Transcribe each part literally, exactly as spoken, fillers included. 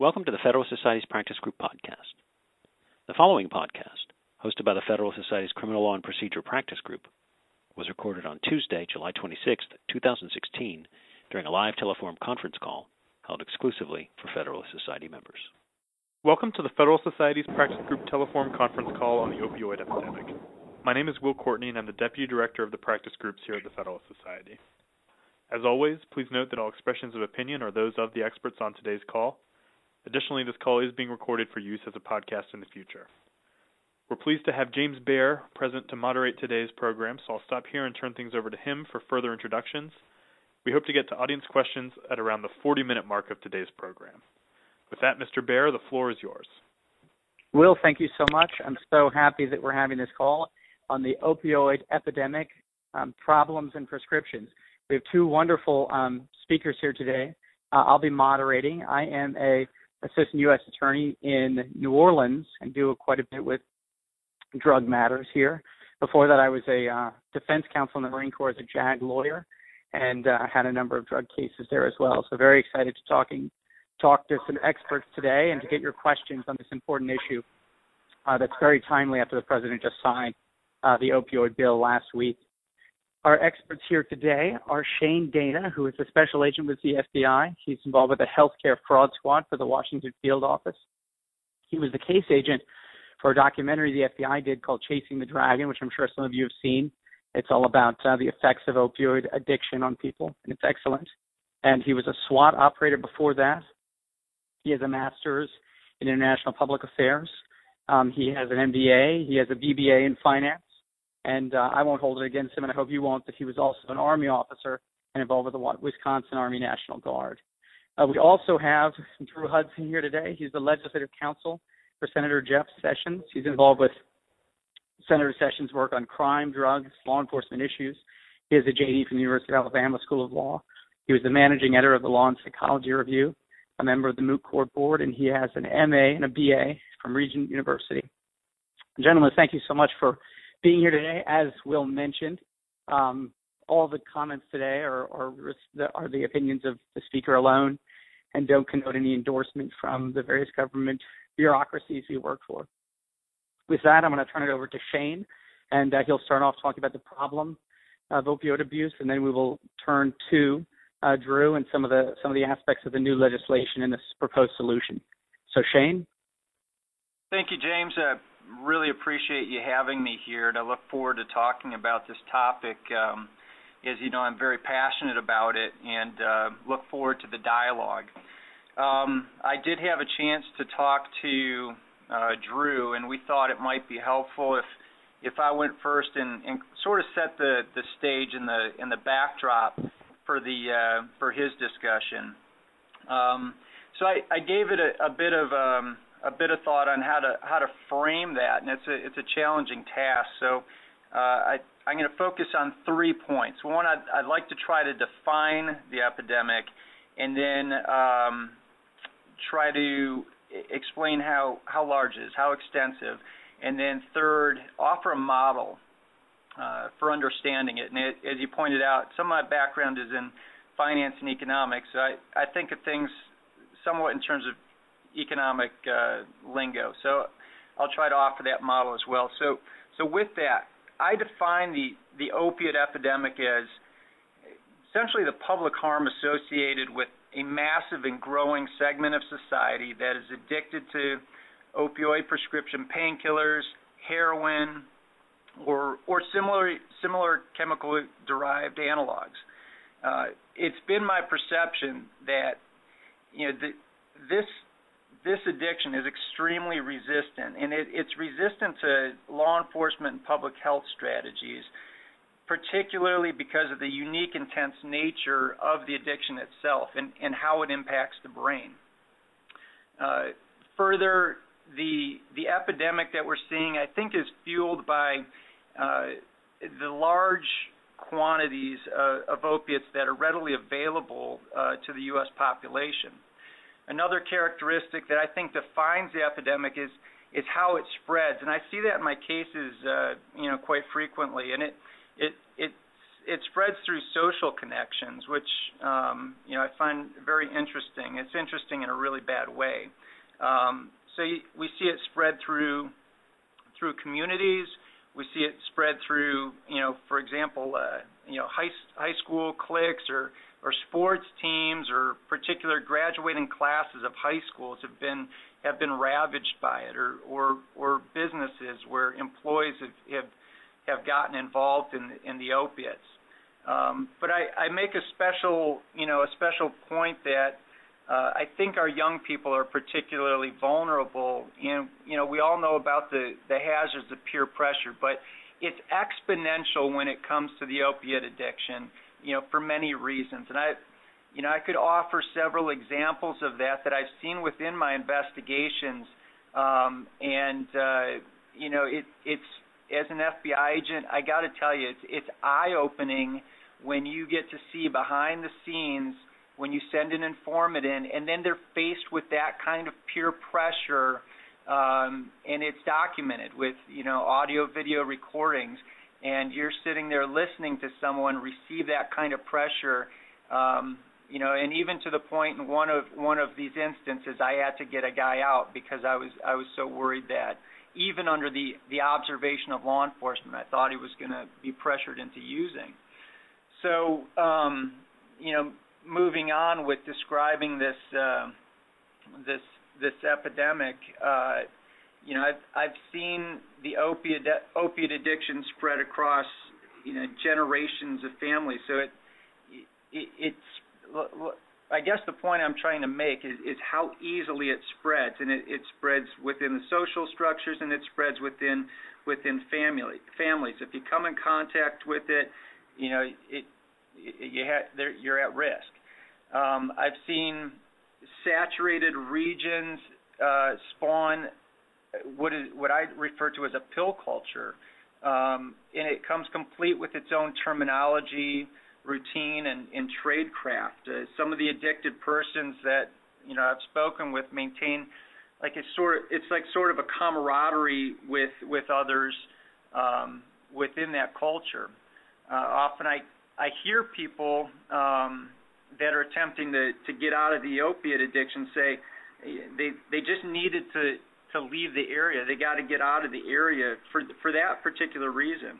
Welcome to the Federalist Society's Practice Group podcast. The following podcast, hosted by the Federalist Society's Criminal Law and Procedure Practice Group, was recorded on Tuesday, July twenty-sixth, two thousand sixteen, during a live telephone conference call held exclusively for Federalist Society members. Welcome to the Federalist Society's Practice Group telephone conference call on the opioid epidemic. My name is Will Courtney, and I'm the Deputy Director of the Practice Groups here at the Federalist Society. As always, please note that all expressions of opinion are those of the experts on today's call. Additionally, this call is being recorded for use as a podcast in the future. We're pleased to have James Baer present to moderate today's program, so I'll stop here and turn things over to him for further introductions. We hope to get to audience questions at around the forty-minute mark of today's program. With that, Mister Baer, the floor is yours. Will, thank you so much. I'm so happy that we're having this call on the opioid epidemic, um, problems and prescriptions. We have two wonderful um, speakers here today. Uh, I'll be moderating. I am a assistant U S attorney in New Orleans and do quite a bit with drug matters here. Before that, I was a uh, defense counsel in the Marine Corps as a JAG lawyer and uh, had a number of drug cases there as well. So very excited to talking, talk to some experts today and to get your questions on this important issue uh, that's very timely after the president just signed uh, the opioid bill last week. Our experts here today are Shane Dana, who is a special agent with the F B I. He's involved with the healthcare fraud squad for the Washington field office. He was the case agent for a documentary the F B I did called Chasing the Dragon, which I'm sure some of you have seen. It's all about uh, the effects of opioid addiction on people, and it's excellent. And he was a SWAT operator before that. He has a master's in international public affairs. Um, he has an M B A. He has a B B A in finance. And uh, I won't hold it against him, and I hope you won't, that he was also an Army officer and involved with the Wisconsin Army National Guard. Uh, we also have Drew Hudson here today. He's the legislative counsel for Senator Jeff Sessions. He's involved with Senator Sessions' work on crime, drugs, law enforcement issues. He has a J D from the University of Alabama School of Law. He was the managing editor of the Law and Psychology Review, a member of the Moot Court Board, and he has an M A and a B A from Regent University. Gentlemen, thank you so much for being here today. As Will mentioned, um, all the comments today are, are, are the opinions of the speaker alone and don't connote any endorsement from the various government bureaucracies we work for. With that, I'm going to turn it over to Shane, and uh, he'll start off talking about the problem of opioid abuse, and then we will turn to uh, Drew and some of the some of the aspects of the new legislation and this proposed solution. So, Shane? Thank you, James. Uh, really appreciate you having me here, and I look forward to talking about this topic. Um, as you know, I'm very passionate about it and uh, look forward to the dialogue. Um, I did have a chance to talk to uh, Drew, and we thought it might be helpful if if I went first and, and sort of set the, the stage and the and the backdrop for the uh, for his discussion. Um, so I, I gave it a, a bit of um, a bit of thought on how to how to frame that, and it's a it's a challenging task. So uh, I, I'm going to focus on three points. One, I'd, I'd like to try to define the epidemic, and then um, try to explain how, how large it is, how extensive, and then third, offer a model uh, for understanding it. And it, as you pointed out, some of my background is in finance and economics, so I, I think of things somewhat in terms of economic uh, lingo. So I'll try to offer that model as well. So so with that, I define the, the opiate epidemic as essentially the public harm associated with a massive and growing segment of society that is addicted to opioid prescription painkillers, heroin, or or similar similar chemical derived analogs. Uh, it's been my perception that you know the, this this addiction is extremely resistant, and it, it's resistant to law enforcement and public health strategies, particularly because of the unique, intense nature of the addiction itself and, and how it impacts the brain. Uh, further, the the epidemic that we're seeing, I think, is fueled by uh, the large quantities uh, of opiates that are readily available uh, to the U S population. Another characteristic that I think defines the epidemic is is how it spreads, and I see that in my cases, uh, you know, quite frequently. And it it it it spreads through social connections, which um, you know I find very interesting. It's interesting in a really bad way. Um, so you, we see it spread through through communities. We see it spread through, you know, for example, uh, you know, high high school cliques or or sports teams or particular graduating classes of high schools have been have been ravaged by it, or or, or businesses where employees have, have have gotten involved in in the opiates. Um, but I, I make a special, you know, a special point that uh, I think our young people are particularly vulnerable. And you know, we all know about the the hazards of peer pressure, but it's exponential when it comes to the opiate addiction, you know, for many reasons. And I, you know, I could offer several examples of that that I've seen within my investigations. Um, and uh, you know, it, it's as an F B I agent, I got to tell you, it's, it's eye-opening when you get to see behind the scenes when you send an informant in, and then they're faced with that kind of peer pressure, um, and it's documented with, you know, audio, video recordings, and you're sitting there listening to someone receive that kind of pressure, um, you know, and even to the point in one of one of these instances, I had to get a guy out because I was I was so worried that even under the, the observation of law enforcement, I thought he was going to be pressured into using. So, um, you know, moving on with describing this uh, this this epidemic, uh, you know, I've I've seen the opiate opiate addiction spread across, you know, generations of families. So it, it it's I guess the point I'm trying to make is, is how easily it spreads, and it, it spreads within the social structures, and it spreads within within family families. If you come in contact with it, you know, it, it you ha- you're at risk. Um, I've seen saturated regions uh, spawn what is what I refer to as a pill culture, um, and it comes complete with its own terminology, routine, and, and tradecraft. Uh, some of the addicted persons that you know I've spoken with maintain like it's sort of it's like sort of a camaraderie with with others um, within that culture. Uh, often I I hear people um, that are attempting to, to get out of the opiate addiction say they they just needed to, to leave the area. They got to get out of the area for for that particular reason.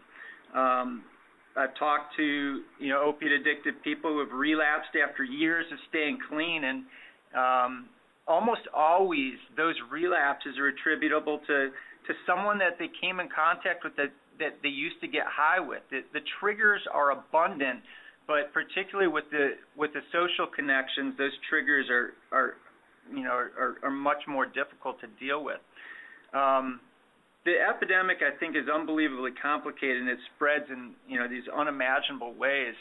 Um, I've talked to you know opiate addicted people who have relapsed after years of staying clean, and um, almost always those relapses are attributable to, to someone that they came in contact with that, that they used to get high with. The, the triggers are abundant, but particularly with the with the social connections, those triggers are are you know are, are much more difficult to deal with. Um, The epidemic, I think, is unbelievably complicated, and it spreads in, you know, these unimaginable ways.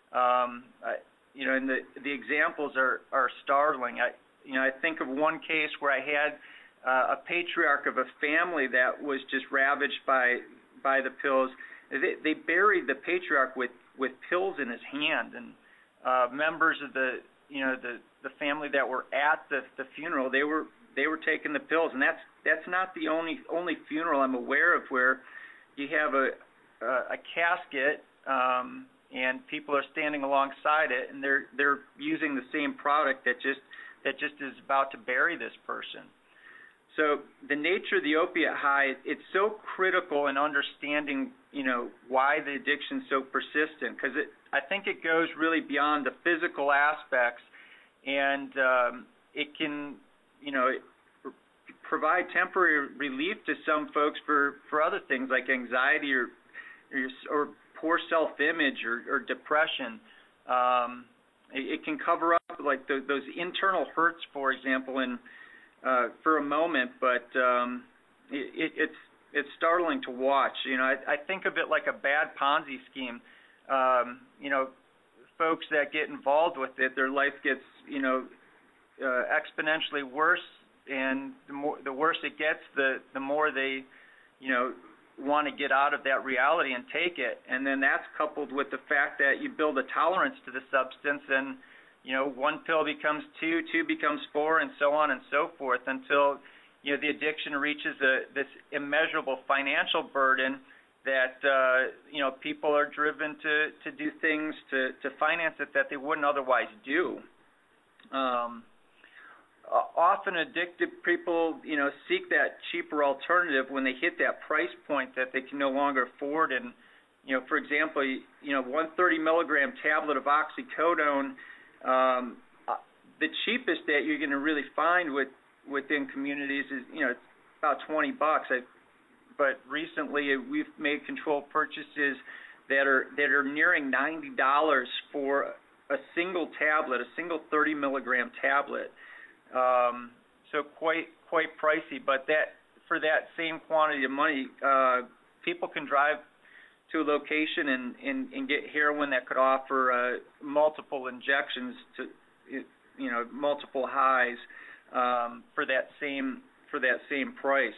Um, I, you know, and the the examples are, are startling. I, you know, I think of one case where I had uh, a patriarch of a family that was just ravaged by by the pills. They, they buried the patriarch with, with pills in his hand, and uh, members of the, you know, the, the family that were at the, the funeral, they were they were taking the pills, and that's that's not the only only funeral I'm aware of where you have a a, a casket um, and people are standing alongside it, and they're they're using the same product that just that just is about to bury this person. So the nature of the opiate high, it's so critical in understanding, you know, why the addiction is so persistent, because it I think it goes really beyond the physical aspects, and um, it can, you know, provide temporary relief to some folks for, for other things like anxiety or or, or poor self-image or, or depression. Um, it, it can cover up like the, those internal hurts, for example, in uh, for a moment, but um, it, it, it's it's startling to watch. You know, I, I think of it like a bad Ponzi scheme. Um, you know, folks that get involved with it, their life gets, you know, uh, exponentially worse. And the more, the worse it gets, the the more they, you know, want to get out of that reality and take it. And then that's coupled with the fact that you build a tolerance to the substance, and you know, one pill becomes two, two becomes four, and so on and so forth, until you know the addiction reaches a, this immeasurable financial burden, that uh, you know people are driven to, to do things to, to finance it that they wouldn't otherwise do. Um, often addicted people, you know, seek that cheaper alternative when they hit that price point that they can no longer afford. And you know, for example, you know, one thirty milligram tablet of oxycodone, um, the cheapest that you're going to really find with within communities is, you know, it's about twenty bucks. I, but recently we've made controlled purchases that are that are nearing ninety dollars for a single tablet, a single thirty milligram tablet. Um, so quite quite pricey. But that for that same quantity of money, uh, people can drive to a location and, and, and get heroin that could offer uh, multiple injections to, you know, multiple highs um, for that same for that same price.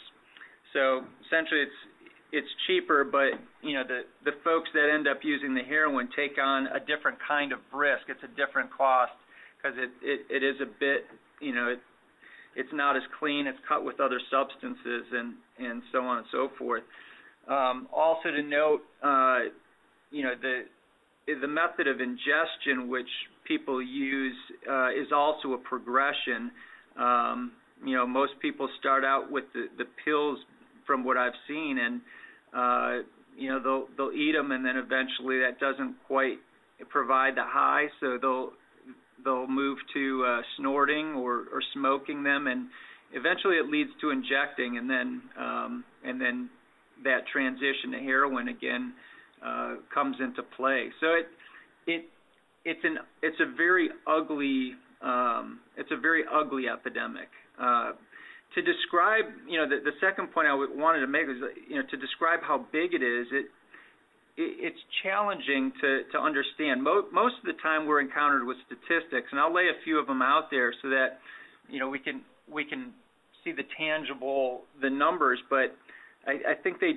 So essentially, it's it's cheaper, but you know the the folks that end up using the heroin take on a different kind of risk. It's a different cost because it, it, it is a bit, you know, it, it's not as clean. It's cut with other substances and, and so on and so forth. Um, also to note, uh, you know, the the method of ingestion which people use uh, is also a progression. Um, you know, most people start out with the, the pills, from what I've seen, and uh, you know they'll they'll eat them, and then eventually that doesn't quite provide the high, so they'll they'll move to uh, snorting or, or smoking them, and eventually it leads to injecting, and then um, and then that transition to heroin again uh, comes into play. So it it it's an it's a very ugly um, it's a very ugly epidemic. Uh, to describe, you know, the, the second point I wanted to make is, you know, to describe how big it is, it, it it's challenging to, to understand. Mo- most of the time we're encountered with statistics, and I'll lay a few of them out there so that, you know, we can we can see the tangible, the numbers, but I, I think they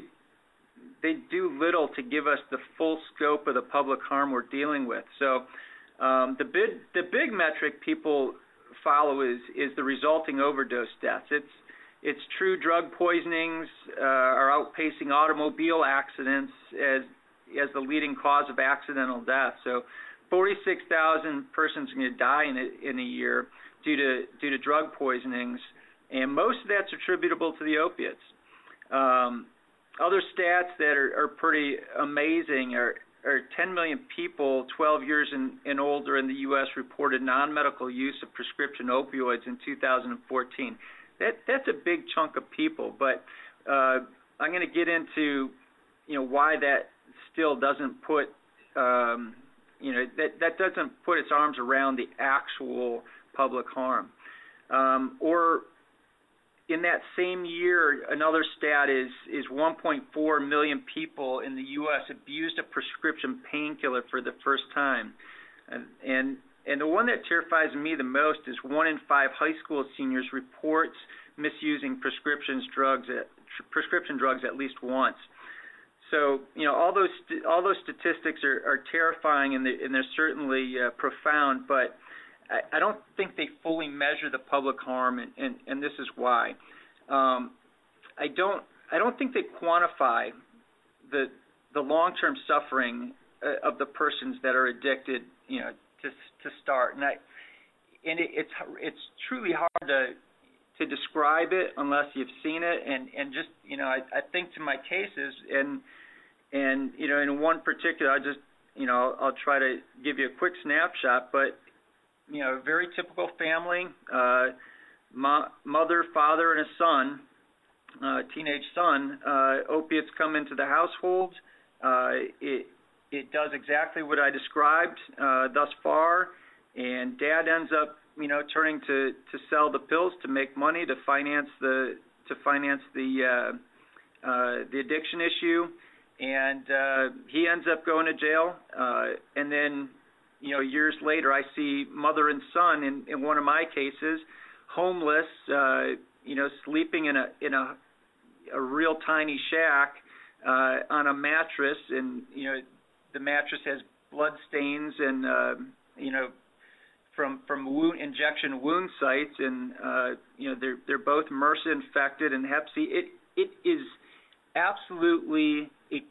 they do little to give us the full scope of the public harm we're dealing with. So um, the big the big metric people follow is is the resulting overdose deaths. It's it's true drug poisonings uh, are outpacing automobile accidents as as the leading cause of accidental death. So forty-six thousand persons are going to die in a, in a year due to due to drug poisonings, and most of that's attributable to the opiates. Um, other stats that are, are pretty amazing are, are ten million people twelve years and, and older in the U S reported non-medical use of prescription opioids in two thousand fourteen. That that's a big chunk of people, but uh, I'm going to get into, you know, why that still doesn't put, um, you know, that that doesn't put its arms around the actual public harm. Um, or in that same year, another stat is is one point four million people in the U S abused a prescription painkiller for the first time, and, and and the one that terrifies me the most is one in five high school seniors reports misusing prescriptions drugs at, prescription drugs at least once. So you know all those all those statistics are, are terrifying, and, they, and they're certainly uh, profound, but I don't think they fully measure the public harm, and, and, and this is why. Um, I don't I don't think they quantify the the long-term suffering uh, of the persons that are addicted, you know, to to start. And I and it, it's it's truly hard to to describe it unless you've seen it. And, and just you know, I, I think to my cases, and and you know, in one particular, I just you know I'll try to give you a quick snapshot, but. You know, very typical family, uh, mo- mother, father, and a son, uh, teenage son. Uh, opiates come into the household. Uh, it it does exactly what I described uh, thus far, and dad ends up, you know, turning to, to sell the pills to make money to finance the to finance the uh, uh, the addiction issue, and uh, he ends up going to jail, uh, and then. You know, years later, I see mother and son in, in one of my cases, homeless, uh, you know, sleeping in a in a a real tiny shack uh, on a mattress, and you know, the mattress has blood stains and uh, you know, from from wound, injection wound sites, and uh, you know, they're they're both MRSA infected and Hep C. It it is absolutely a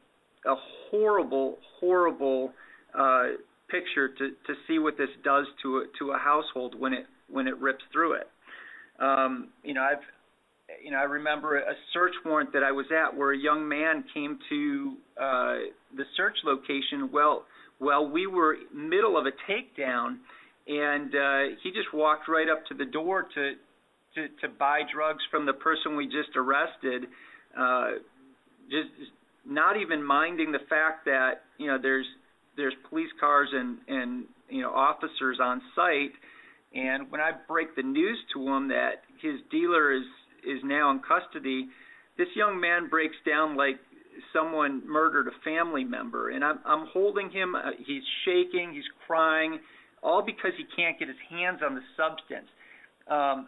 a horrible, horrible uh, picture to, to see what this does to a, to a household when it when it rips through it. Um, you know, I've you know I remember a search warrant that I was at where a young man came to uh, the search location. Well, well, we were middle of a takedown, and uh, he just walked right up to the door to to, to buy drugs from the person we just arrested. Uh, just not even minding the fact that you know there's there's police cars and, and you know officers on site, and when I break the news to him that his dealer is is now in custody, this young man breaks down like someone murdered a family member, and I'm I'm holding him. Uh, he's shaking, he's crying, all because he can't get his hands on the substance. Um,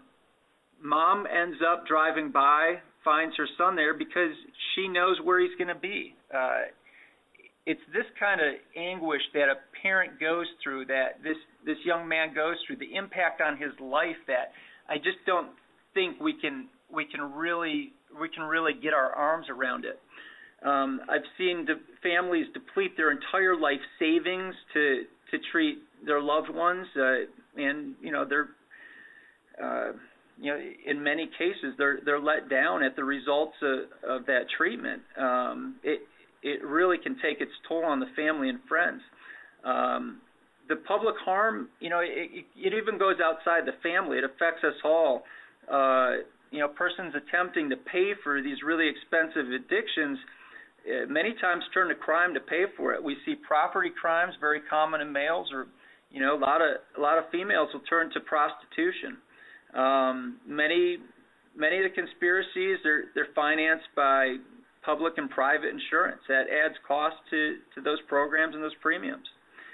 Mom ends up driving by, finds her son there because she knows where he's going to be. Uh, It's this kind of anguish that a parent goes through, that this, this young man goes through, the impact on his life that I just don't think we can we can really we can really get our arms around it. Um, I've seen de- families deplete their entire life savings to to treat their loved ones, uh, and you know they're uh, you know in many cases they're they're let down at the results of, of that treatment. Um, it It really can take its toll on the family and friends. Um, the public harm, you know, it, it, it even goes outside the family. It affects us all. Uh, you know, persons attempting to pay for these really expensive addictions uh, many times turn to crime to pay for it. We see property crimes very common in males, or you know, a lot of a lot of females will turn to prostitution. Um, many many of the conspiracies they're they're financed by public and private insurance. That adds cost to, to those programs and those premiums.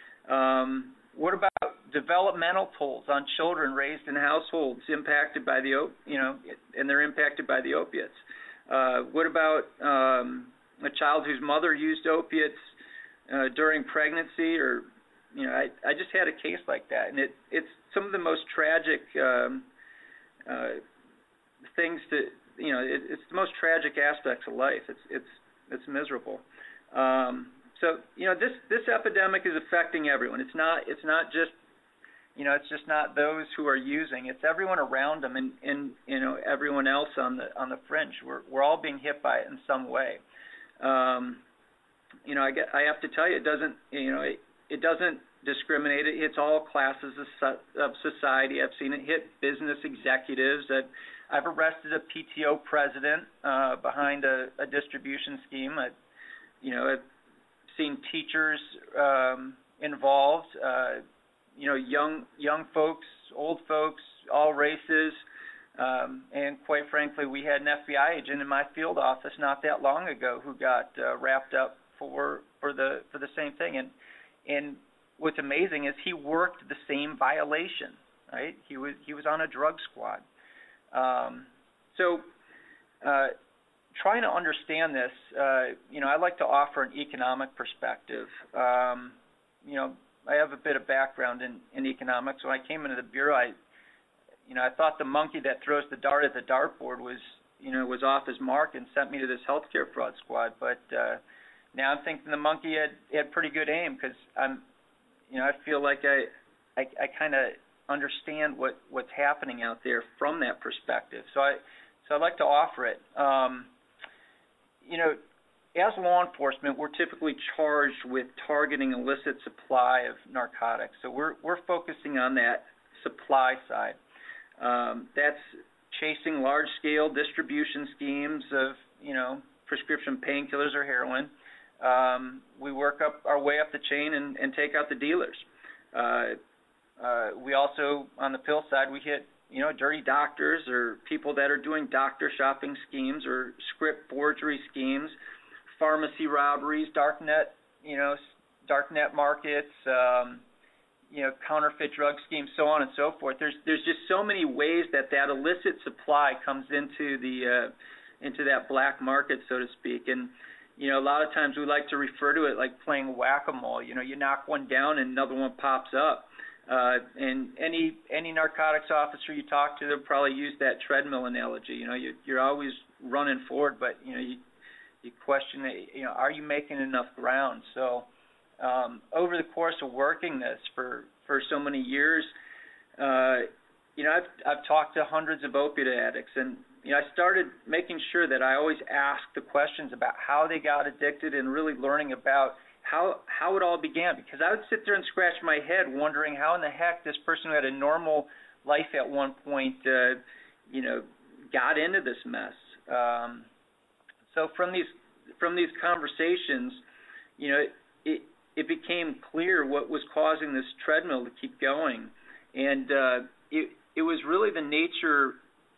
Um, what about developmental tolls on children raised in households impacted by the, you know, and they're impacted by the opiates? Uh, what about um, a child whose mother used opiates uh, during pregnancy? Or, you know, I, I just had a case like that, and it, it's some of the most tragic um, uh, things to. You know, it, it's the most tragic aspects of life. It's it's it's miserable. Um, so you know, this this epidemic is affecting everyone. It's not it's not just you know it's just not those who are using. It's everyone around them, and, and you know everyone else on the on the fringe. We're we're all being hit by it in some way. Um, you know, I get, I have to tell you, it doesn't you know it, it doesn't discriminate. It hits all classes of, of society. I've seen it hit business executives. I've, I've arrested a P T O president uh, behind a, a distribution scheme. I've, you know, I've seen teachers um, involved. Uh, you know, young young folks, old folks, all races. Um, and quite frankly, we had an F B I agent in my field office not that long ago who got uh, wrapped up for for the for the same thing. And and what's amazing is he worked the same violation. Right? He was he was on a drug squad. Um, so, uh, trying to understand this, uh, you know, I like to offer an economic perspective. Um, you know, I have a bit of background in, in economics. When I came into the bureau, I, you know, I thought the monkey that throws the dart at the dartboard was, you know, was off his mark and sent me to this healthcare fraud squad. But uh, now I'm thinking the monkey had, had pretty good aim, because I'm, you know, I feel like I, I, I kind of understand what, what's happening out there from that perspective. So I so I'd like to offer it. Um, you know, as law enforcement, we're typically charged with targeting illicit supply of narcotics. So we're we're focusing on that supply side. Um, that's chasing large-scale distribution schemes of, you know, prescription painkillers or heroin. Um, we work up our way up the chain and, and take out the dealers. Uh, Uh, we also, on the pill side, we hit, you know, dirty doctors or people that are doing doctor shopping schemes or script forgery schemes, pharmacy robberies, darknet, you know, darknet markets, um, you know, counterfeit drug schemes, so on and so forth. There's there's just so many ways that that illicit supply comes into the uh, into that black market, so to speak. And you know, a lot of times we like to refer to it like playing whack-a-mole. You know, you knock one down and another one pops up. Uh, and any any narcotics officer you talk to, they'll probably use that treadmill analogy. You know, you, you're always running forward, but you know, you you question, you know, are you making enough ground? So um, over the course of working this for, for so many years, uh, you know, I've, I've talked to hundreds of opiate addicts, and you know, I started making sure that I always ask the questions about how they got addicted and really learning about how how it all began. Because I would sit there and scratch my head wondering how in the heck this person who had a normal life at one point, uh, you know, got into this mess. Um, so from these from these conversations, you know, it it became clear what was causing this treadmill to keep going, and uh, it it was really the nature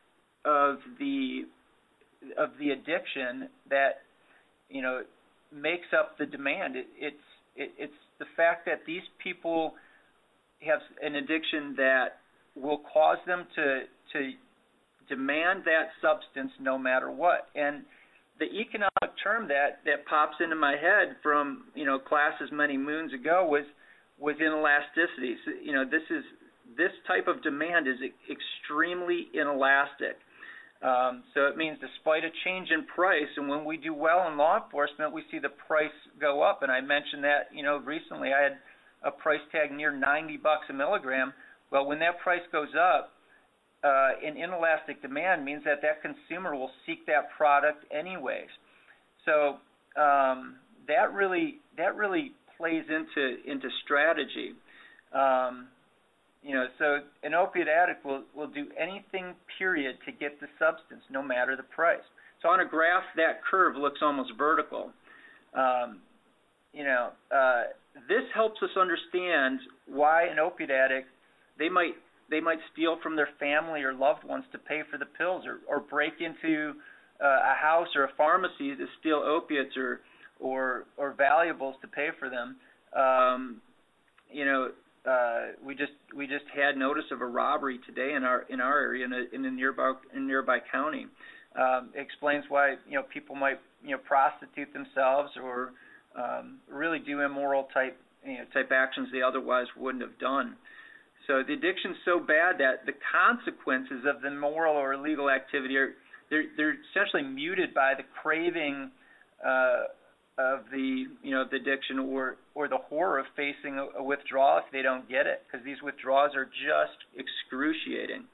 of the of the addiction that, you know, makes up the demand. It, it's it, it's the fact that these people have an addiction that will cause them to to demand that substance no matter what. And the economic term that, that pops into my head from, you know, classes many moons ago was was inelasticity. So, you know, this is this type of demand is extremely inelastic. Um, so it means despite a change in price, and when we do well in law enforcement, we see the price go up. And I mentioned that, you know, recently I had a price tag near ninety bucks a milligram. Well, when that price goes up, uh, an inelastic demand means that that consumer will seek that product anyways. So um, that really that really plays into into strategy. Um, You know, so an opiate addict will, will do anything, period, to get the substance, no matter the price. So on a graph, that curve looks almost vertical. Um, you know, uh, this helps us understand why an opiate addict, they might they might steal from their family or loved ones to pay for the pills, or, or break into uh, a house or a pharmacy to steal opiates or or, or valuables to pay for them. Um, you know. Uh, we just we just had notice of a robbery today in our in our area in a, in a nearby in a nearby county. Um, it explains why, you know, people might, you know, prostitute themselves or um, really do immoral type you know, type actions they otherwise wouldn't have done. So the addiction's so bad that the consequences of the moral or illegal activity are they're they're essentially muted by the craving Uh, of the you know the addiction or or the horror of facing a, a withdrawal if they don't get it, because these withdrawals are just excruciating.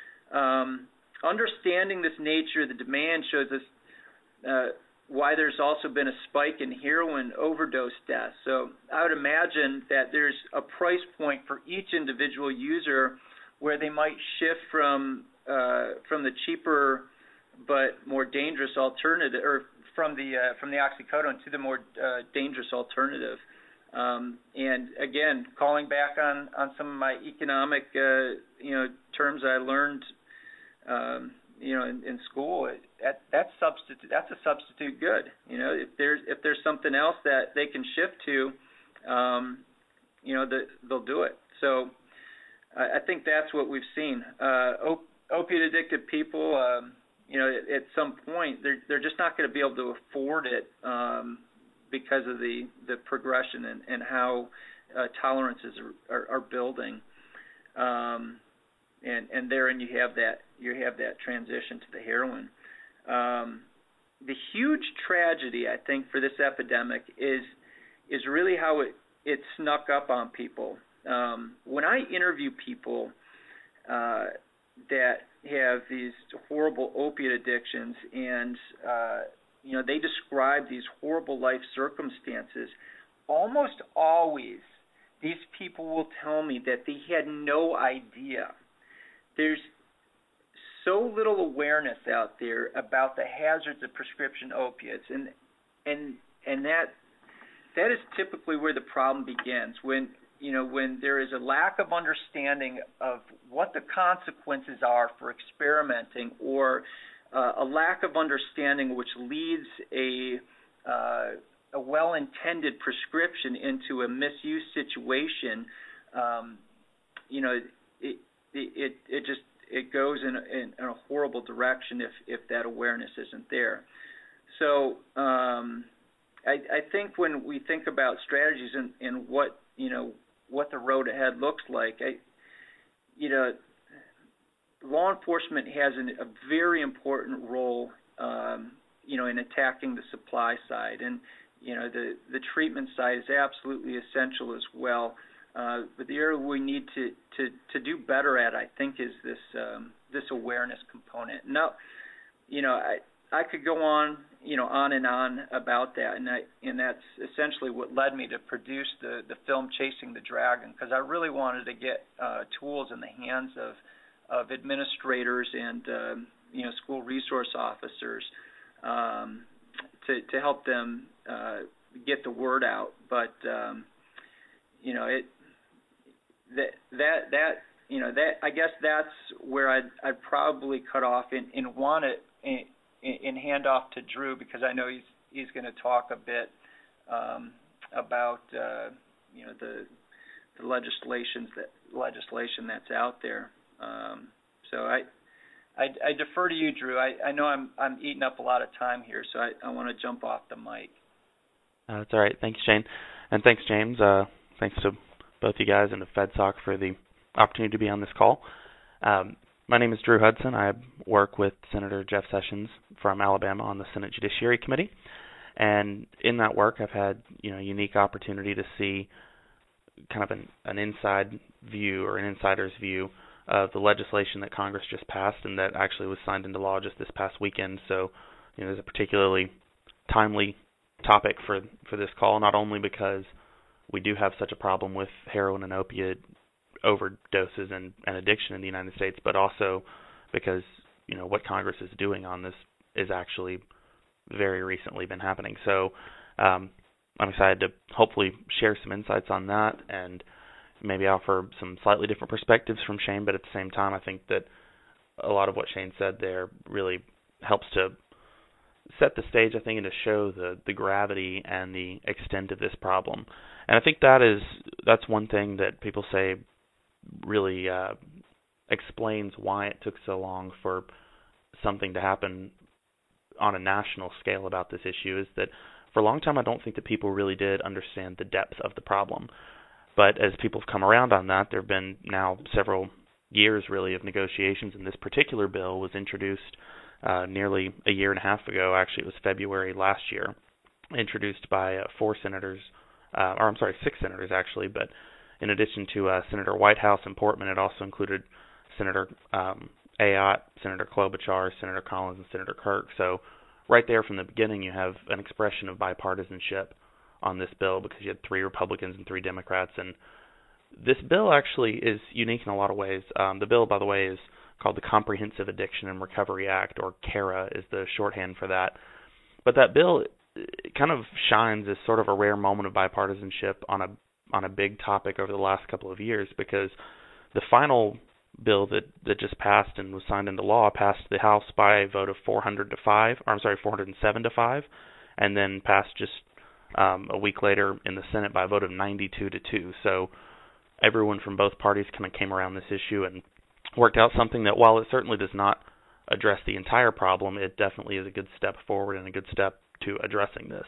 Um, understanding this nature of the demand shows us uh, why there's also been a spike in heroin overdose deaths. So I would imagine that there's a price point for each individual user where they might shift from uh, from the cheaper but more dangerous alternative, or from the uh, from the oxycodone to the more uh, dangerous alternative. Um, and again, calling back on, on some of my economic uh, you know terms I learned um, you know in, in school, that that's substitute that's a substitute good. You know, if there's if there's something else that they can shift to, um, you know, the, they'll do it. So I, I think that's what we've seen. Uh, op- opiate addicted people. Um, You know, at, at some point, they're they're just not going to be able to afford it um, because of the, the progression and, and how uh, tolerances are, are, are building, um, and and therein you have that you have that transition to the heroin. Um, the huge tragedy, I think, for this epidemic is is really how it, it snuck up on people. Um, when I interview people Uh, that have these horrible opiate addictions, and uh, you know they describe these horrible life circumstances, almost always these people will tell me that they had no idea. There's so little awareness out there about the hazards of prescription opiates, and and and that that is typically where the problem begins, when you know, when there is a lack of understanding of what the consequences are for experimenting, or uh, a lack of understanding which leads a uh, a well-intended prescription into a misuse situation, um, you know, it it it just it goes in a, in a horrible direction if if that awareness isn't there. So um, I, I think when we think about strategies and, and what you know. what the road ahead looks like, I, you know, law enforcement has an, a very important role um, you know, in attacking the supply side. And, you know, the, the treatment side is absolutely essential as well. Uh, but the area we need to, to, to do better at, I think, is this um, this awareness component. Now, you know, I I could go on, you know, on and on about that, and I, and that's essentially what led me to produce the, the film Chasing the Dragon, because I really wanted to get uh, tools in the hands of of administrators and um, you know, school resource officers um, to to help them uh, get the word out. But um, you know, it that that that you know that I guess that's where I'd I'd probably cut off and, and want it. And, and hand off to Drew, because I know he's he's going to talk a bit um, about uh, you know the the legislations that legislation that's out there. Um, so I, I I defer to you, Drew. I, I know I'm I'm eating up a lot of time here, so I, I want to jump off the mic. Uh, that's all right. Thanks, Shane, and thanks, James. Uh, thanks to both you guys and to FedSoc for the opportunity to be on this call. Um, My name is Drew Hudson. I work with Senator Jeff Sessions from Alabama on the Senate Judiciary Committee, and in that work, I've had you know a unique opportunity to see kind of an, an inside view or an insider's view of the legislation that Congress just passed and that actually was signed into law just this past weekend. So, you know, there's a particularly timely topic for for this call, not only because we do have such a problem with heroin and opiate overdoses and, and addiction in the United States, but also because, you know, what Congress is doing on this is actually very recently been happening. So um, I'm excited to hopefully share some insights on that and maybe offer some slightly different perspectives from Shane, but at the same time, I think that a lot of what Shane said there really helps to set the stage, I think, and to show the, the gravity and the extent of this problem. And I think that is that's one thing that people say really uh, explains why it took so long for something to happen on a national scale about this issue, is that for a long time I don't think that people really did understand the depth of the problem. But as people have come around on that, there have been now several years really of negotiations, and this particular bill was introduced uh, nearly a year and a half ago. Actually, it was February last year, introduced by uh, four senators, uh, or I'm sorry, six senators actually, but in addition to uh, Senator Whitehouse and Portman, it also included Senator um, Ayotte, Senator Klobuchar, Senator Collins, and Senator Kirk. So right there from the beginning, you have an expression of bipartisanship on this bill because you had three Republicans and three Democrats. And this bill actually is unique in a lot of ways. Um, the bill, by the way, is called the Comprehensive Addiction and Recovery Act, or CARA is the shorthand for that. But that bill kind of shines as sort of a rare moment of bipartisanship on a on a big topic over the last couple of years, because the final bill that, that just passed and was signed into law passed the House by a vote of four hundred to five, or I'm sorry, four hundred seven to five, and then passed just um, a week later in the Senate by a vote of ninety-two to two. So everyone from both parties kind of came around this issue and worked out something that, while it certainly does not address the entire problem, it definitely is a good step forward and a good step to addressing this.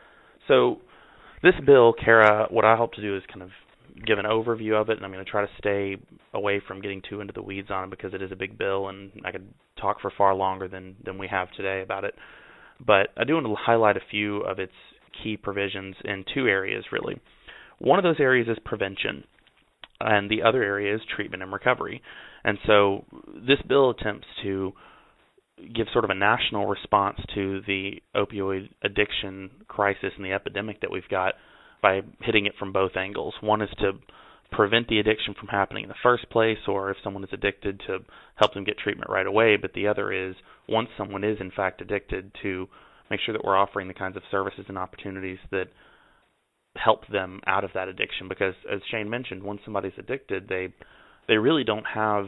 So this bill, CARA, what I hope to do is kind of give an overview of it, and I'm going to try to stay away from getting too into the weeds on it because it is a big bill, and I could talk for far longer than, than we have today about it. But I do want to highlight a few of its key provisions in two areas, really. One of those areas is prevention, and the other area is treatment and recovery. And so this bill attempts to give sort of a national response to the opioid addiction crisis and the epidemic that we've got by hitting it from both angles. One is to prevent the addiction from happening in the first place, or if someone is addicted, to help them get treatment right away. But the other is, once someone is in fact addicted, to make sure that we're offering the kinds of services and opportunities that help them out of that addiction. Because as Shane mentioned, once somebody's addicted, they they really don't have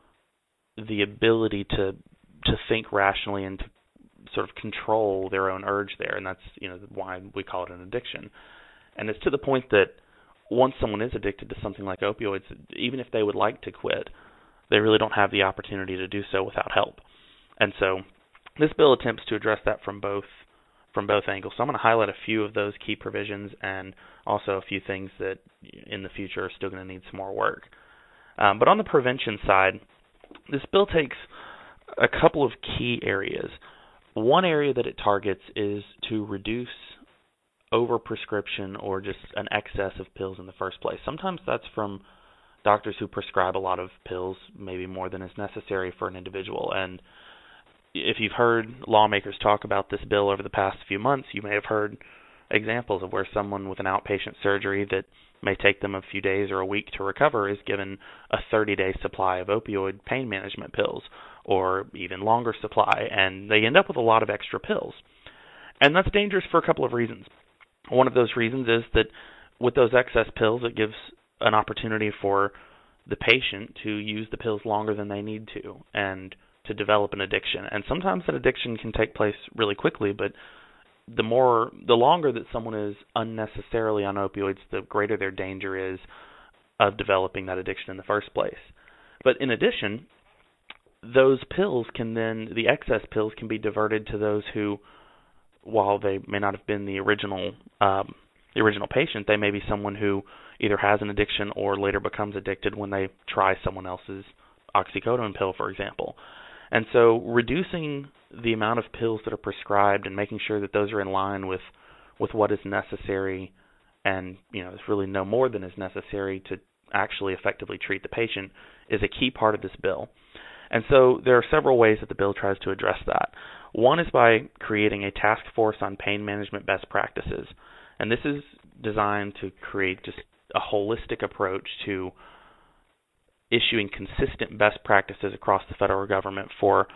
the ability to to think rationally and to sort of control their own urge there, and that's, you know, why we call it an addiction. And it's to the point that once someone is addicted to something like opioids, even if they would like to quit, they really don't have the opportunity to do so without help. And so this bill attempts to address that from both from both angles. So I'm going to highlight a few of those key provisions and also a few things that in the future are still going to need some more work. Um, but on the prevention side, this bill takes a couple of key areas. one area that it targets is to reduce overprescription or just an excess of pills in the first place. Sometimes that's from doctors who prescribe a lot of pills, maybe more than is necessary for an individual. And if you've heard lawmakers talk about this bill over the past few months, you may have heard examples of where someone with an outpatient surgery that may take them a few days or a week to recover is given a thirty-day supply of opioid pain management pills, or even longer supply, and they end up with a lot of extra pills. And that's dangerous for a couple of reasons. One of those reasons is that with those excess pills, it gives an opportunity for the patient to use the pills longer than they need to and to develop an addiction. And sometimes that addiction can take place really quickly, but the more, the longer that someone is unnecessarily on opioids, the greater their danger is of developing that addiction in the first place. But in addition, those pills can then, the excess pills can be diverted to those who, while they may not have been the original um, the original patient, they may be someone who either has an addiction or later becomes addicted when they try someone else's oxycodone pill, for example. And so reducing the amount of pills that are prescribed and making sure that those are in line with, with what is necessary, and you know, there's really no more than is necessary to actually effectively treat the patient, is a key part of this bill. And so there are several ways that the bill tries to address that. One is by creating a task force on pain management best practices. And this is designed to create just a holistic approach to issuing consistent best practices across the federal government for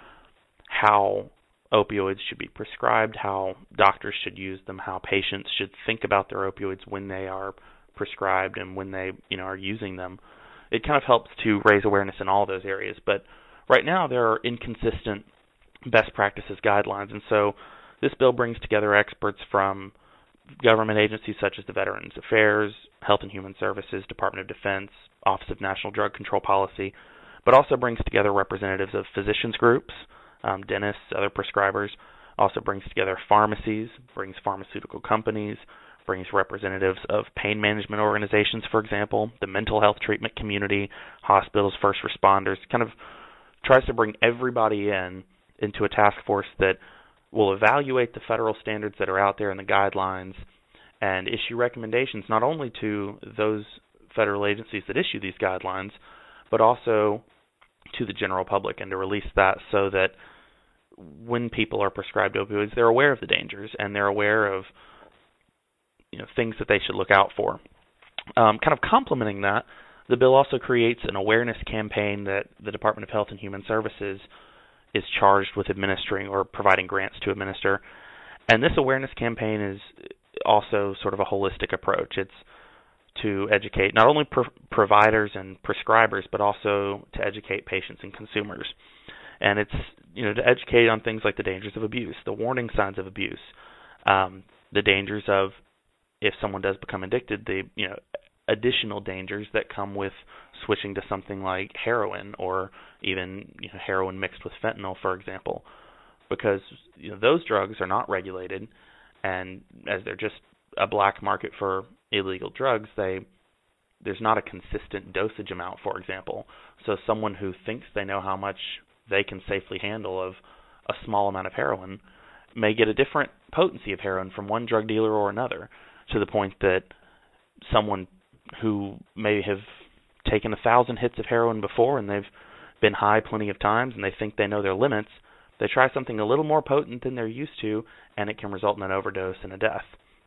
how opioids should be prescribed, how doctors should use them, how patients should think about their opioids when they are prescribed and when they, you know, are using them. It kind of helps to raise awareness in all those areas. But right now there are inconsistent best practices guidelines, and so this bill brings together experts from government agencies such as the Veterans Affairs, Health and Human Services, Department of Defense, Office of National Drug Control Policy, but also brings together representatives of physicians groups, um, dentists, other prescribers, also brings together pharmacies, brings pharmaceutical companies, brings representatives of pain management organizations, for example, the mental health treatment community, hospitals, first responders, kind of tries to bring everybody in into a task force that will evaluate the federal standards that are out there and the guidelines and issue recommendations not only to those federal agencies that issue these guidelines, but also to the general public, and to release that so that when people are prescribed opioids, they're aware of the dangers and they're aware of, you know, things that they should look out for. Um, kind of complementing that, the bill also creates an awareness campaign that the Department of Health and Human Services is charged with administering or providing grants to administer. And this awareness campaign is also sort of a holistic approach. It's to educate not only pro- providers and prescribers, but also to educate patients and consumers. And it's, you know, to educate on things like the dangers of abuse, the warning signs of abuse, um, the dangers of, if someone does become addicted, the, you know, additional dangers that come with switching to something like heroin, or even, you know, heroin mixed with fentanyl, for example, because, you know, those drugs are not regulated, and as they're just a black market for illegal drugs, they there's not a consistent dosage amount, for example. So someone who thinks they know how much they can safely handle of a small amount of heroin may get a different potency of heroin from one drug dealer or another, to the point that someone who may have taken a thousand hits of heroin before and they've been high plenty of times and they think they know their limits, they try something a little more potent than they're used to, and it can result in an overdose and a death.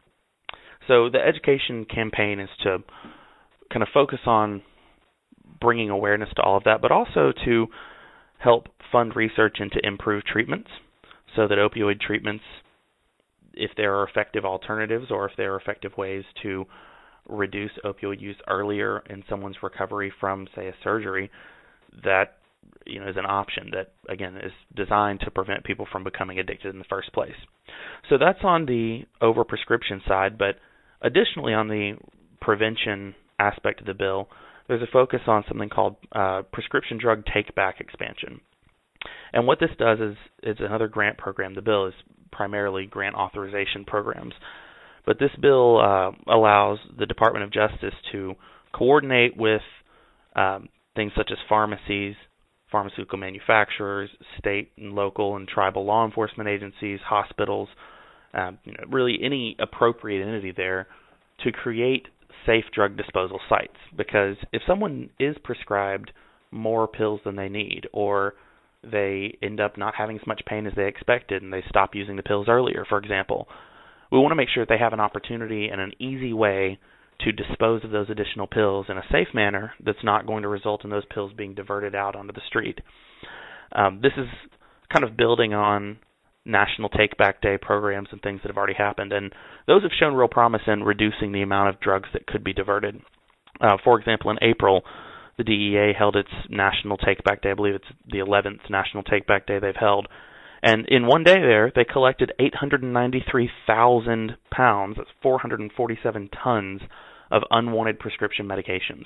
So the education campaign is to kind of focus on bringing awareness to all of that, but also to help fund research into improved treatments, so that opioid treatments, if there are effective alternatives or if there are effective ways to reduce opioid use earlier in someone's recovery from, say, a surgery, that, you know, is an option that, again, is designed to prevent people from becoming addicted in the first place. So that's on the overprescription side, but additionally on the prevention aspect of the bill, there's a focus on something called uh, prescription drug take-back expansion. And what this does is, is another grant program. The bill is primarily grant authorization programs. But this bill uh, allows the Department of Justice to coordinate with um, things such as pharmacies, pharmaceutical manufacturers, state and local and tribal law enforcement agencies, hospitals, um, you know, really any appropriate entity there to create safe drug disposal sites. Because if someone is prescribed more pills than they need, or they end up not having as much pain as they expected and they stop using the pills earlier, for example, we want to make sure that they have an opportunity and an easy way to dispose of those additional pills in a safe manner that's not going to result in those pills being diverted out onto the street. Um, this is kind of building on National Take Back Day programs and things that have already happened, and those have shown real promise in reducing the amount of drugs that could be diverted. Uh, for example, in April, the D E A held its National Take Back Day. I believe it's the eleventh National Take Back Day they've held. And in one day there, they collected eight hundred ninety-three thousand pounds, that's four hundred forty-seven tons, of unwanted prescription medications.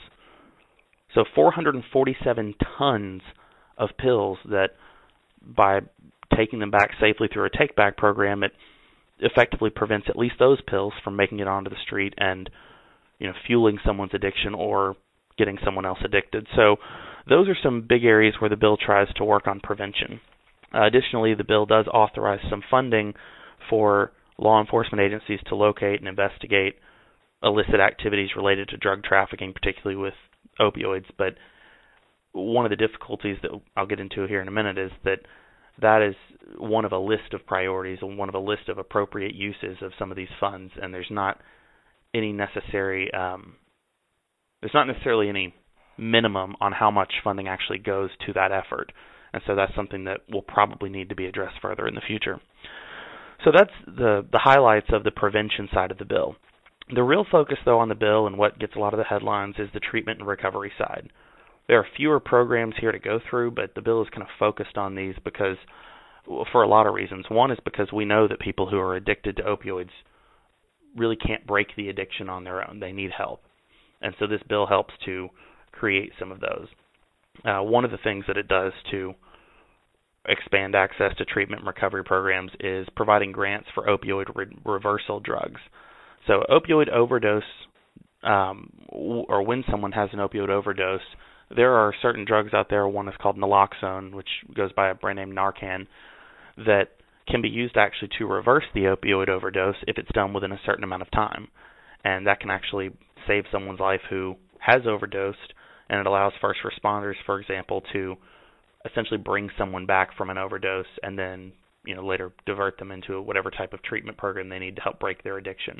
So four hundred forty-seven tons of pills that, by taking them back safely through a take-back program, it effectively prevents at least those pills from making it onto the street and, you know, fueling someone's addiction or getting someone else addicted. So those are some big areas where the bill tries to work on prevention. Uh, additionally, the bill does authorize some funding for law enforcement agencies to locate and investigate illicit activities related to drug trafficking, particularly with opioids. But one of the difficulties that I'll get into here in a minute is that that is one of a list of priorities and one of a list of appropriate uses of some of these funds, and there's not any necessary, um, there's not necessarily any minimum on how much funding actually goes to that effort. And so that's something that will probably need to be addressed further in the future. So that's the, the highlights of the prevention side of the bill. The real focus, though, on the bill and what gets a lot of the headlines is the treatment and recovery side. There are fewer programs here to go through, but the bill is kind of focused on these because, for a lot of reasons. One is because we know that people who are addicted to opioids really can't break the addiction on their own. They need help. And so this bill helps to create some of those. Uh, one of the things that it does to expand access to treatment and recovery programs is providing grants for opioid re- reversal drugs. So opioid overdose, um, or when someone has an opioid overdose, there are certain drugs out there. One is called naloxone, which goes by a brand name Narcan, that can be used actually to reverse the opioid overdose if it's done within a certain amount of time. And that can actually save someone's life who has overdosed, and it allows first responders, for example, to essentially bring someone back from an overdose and then, you know, later divert them into whatever type of treatment program they need to help break their addiction.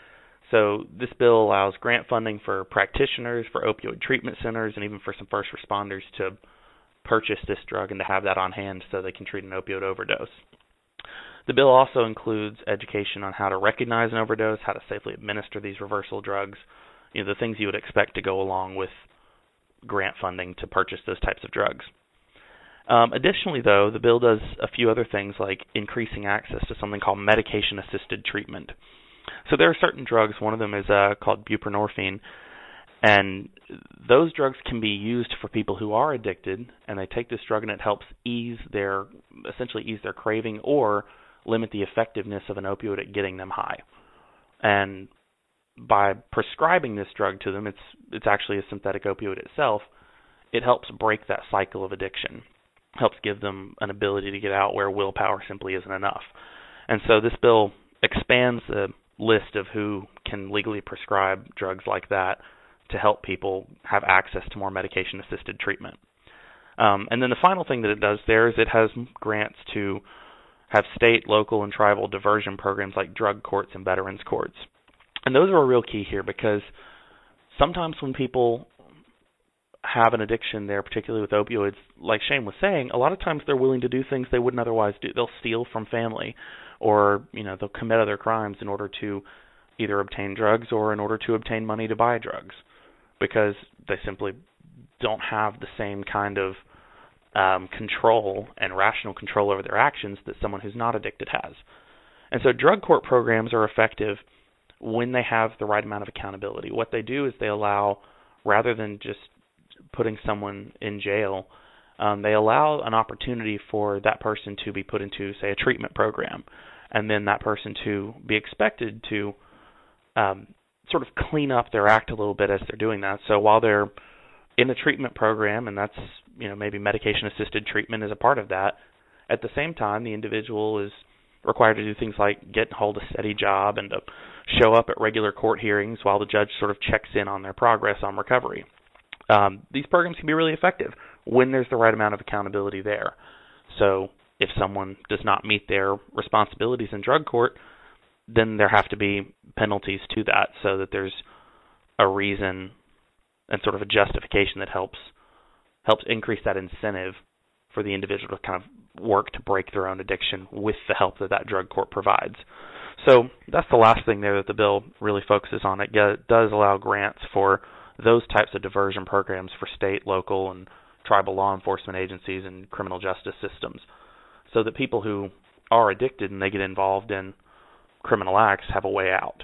So this bill allows grant funding for practitioners, for opioid treatment centers, and even for some first responders to purchase this drug and to have that on hand so they can treat an opioid overdose. The bill also includes education on how to recognize an overdose, how to safely administer these reversal drugs, you know, the things you would expect to go along with grant funding to purchase those types of drugs. Um, additionally, though, the bill does a few other things like increasing access to something called medication-assisted treatment. So there are certain drugs, one of them is uh, called buprenorphine, and those drugs can be used for people who are addicted, and they take this drug and it helps ease their, essentially ease their craving or limit the effectiveness of an opioid at getting them high. And by prescribing this drug to them, it's it's actually a synthetic opioid itself, it helps break that cycle of addiction, helps give them an ability to get out where willpower simply isn't enough. And so this bill expands the list of who can legally prescribe drugs like that to help people have access to more medication-assisted treatment. Um, and then the final thing that it does there is it has grants to have state, local, and tribal diversion programs like drug courts and veterans courts. And those are a real key here because sometimes when people have an addiction there, particularly with opioids, like Shane was saying, a lot of times they're willing to do things they wouldn't otherwise do. They'll steal from family, or you know, they'll commit other crimes in order to either obtain drugs or in order to obtain money to buy drugs, because they simply don't have the same kind of um, control and rational control over their actions that someone who's not addicted has. And so drug court programs are effective when they have the right amount of accountability. What they do is they allow, rather than just putting someone in jail, um, they allow an opportunity for that person to be put into, say, a treatment program, and then that person to be expected to um, sort of clean up their act a little bit as they're doing that. So while they're in the treatment program, and that's you know, maybe medication-assisted treatment is a part of that. At the same time, the individual is required to do things like get hold a steady job and to show up at regular court hearings while the judge sort of checks in on their progress on recovery. Um, these programs can be really effective when there's the right amount of accountability there. So if someone does not meet their responsibilities in drug court, then there have to be penalties to that so that there's a reason and sort of a justification that helps helps increase that incentive for the individual to kind of work to break their own addiction with the help that that drug court provides. So that's the last thing there that the bill really focuses on. It does allow grants for those types of diversion programs for state, local, and tribal law enforcement agencies and criminal justice systems so that people who are addicted and they get involved in criminal acts have a way out.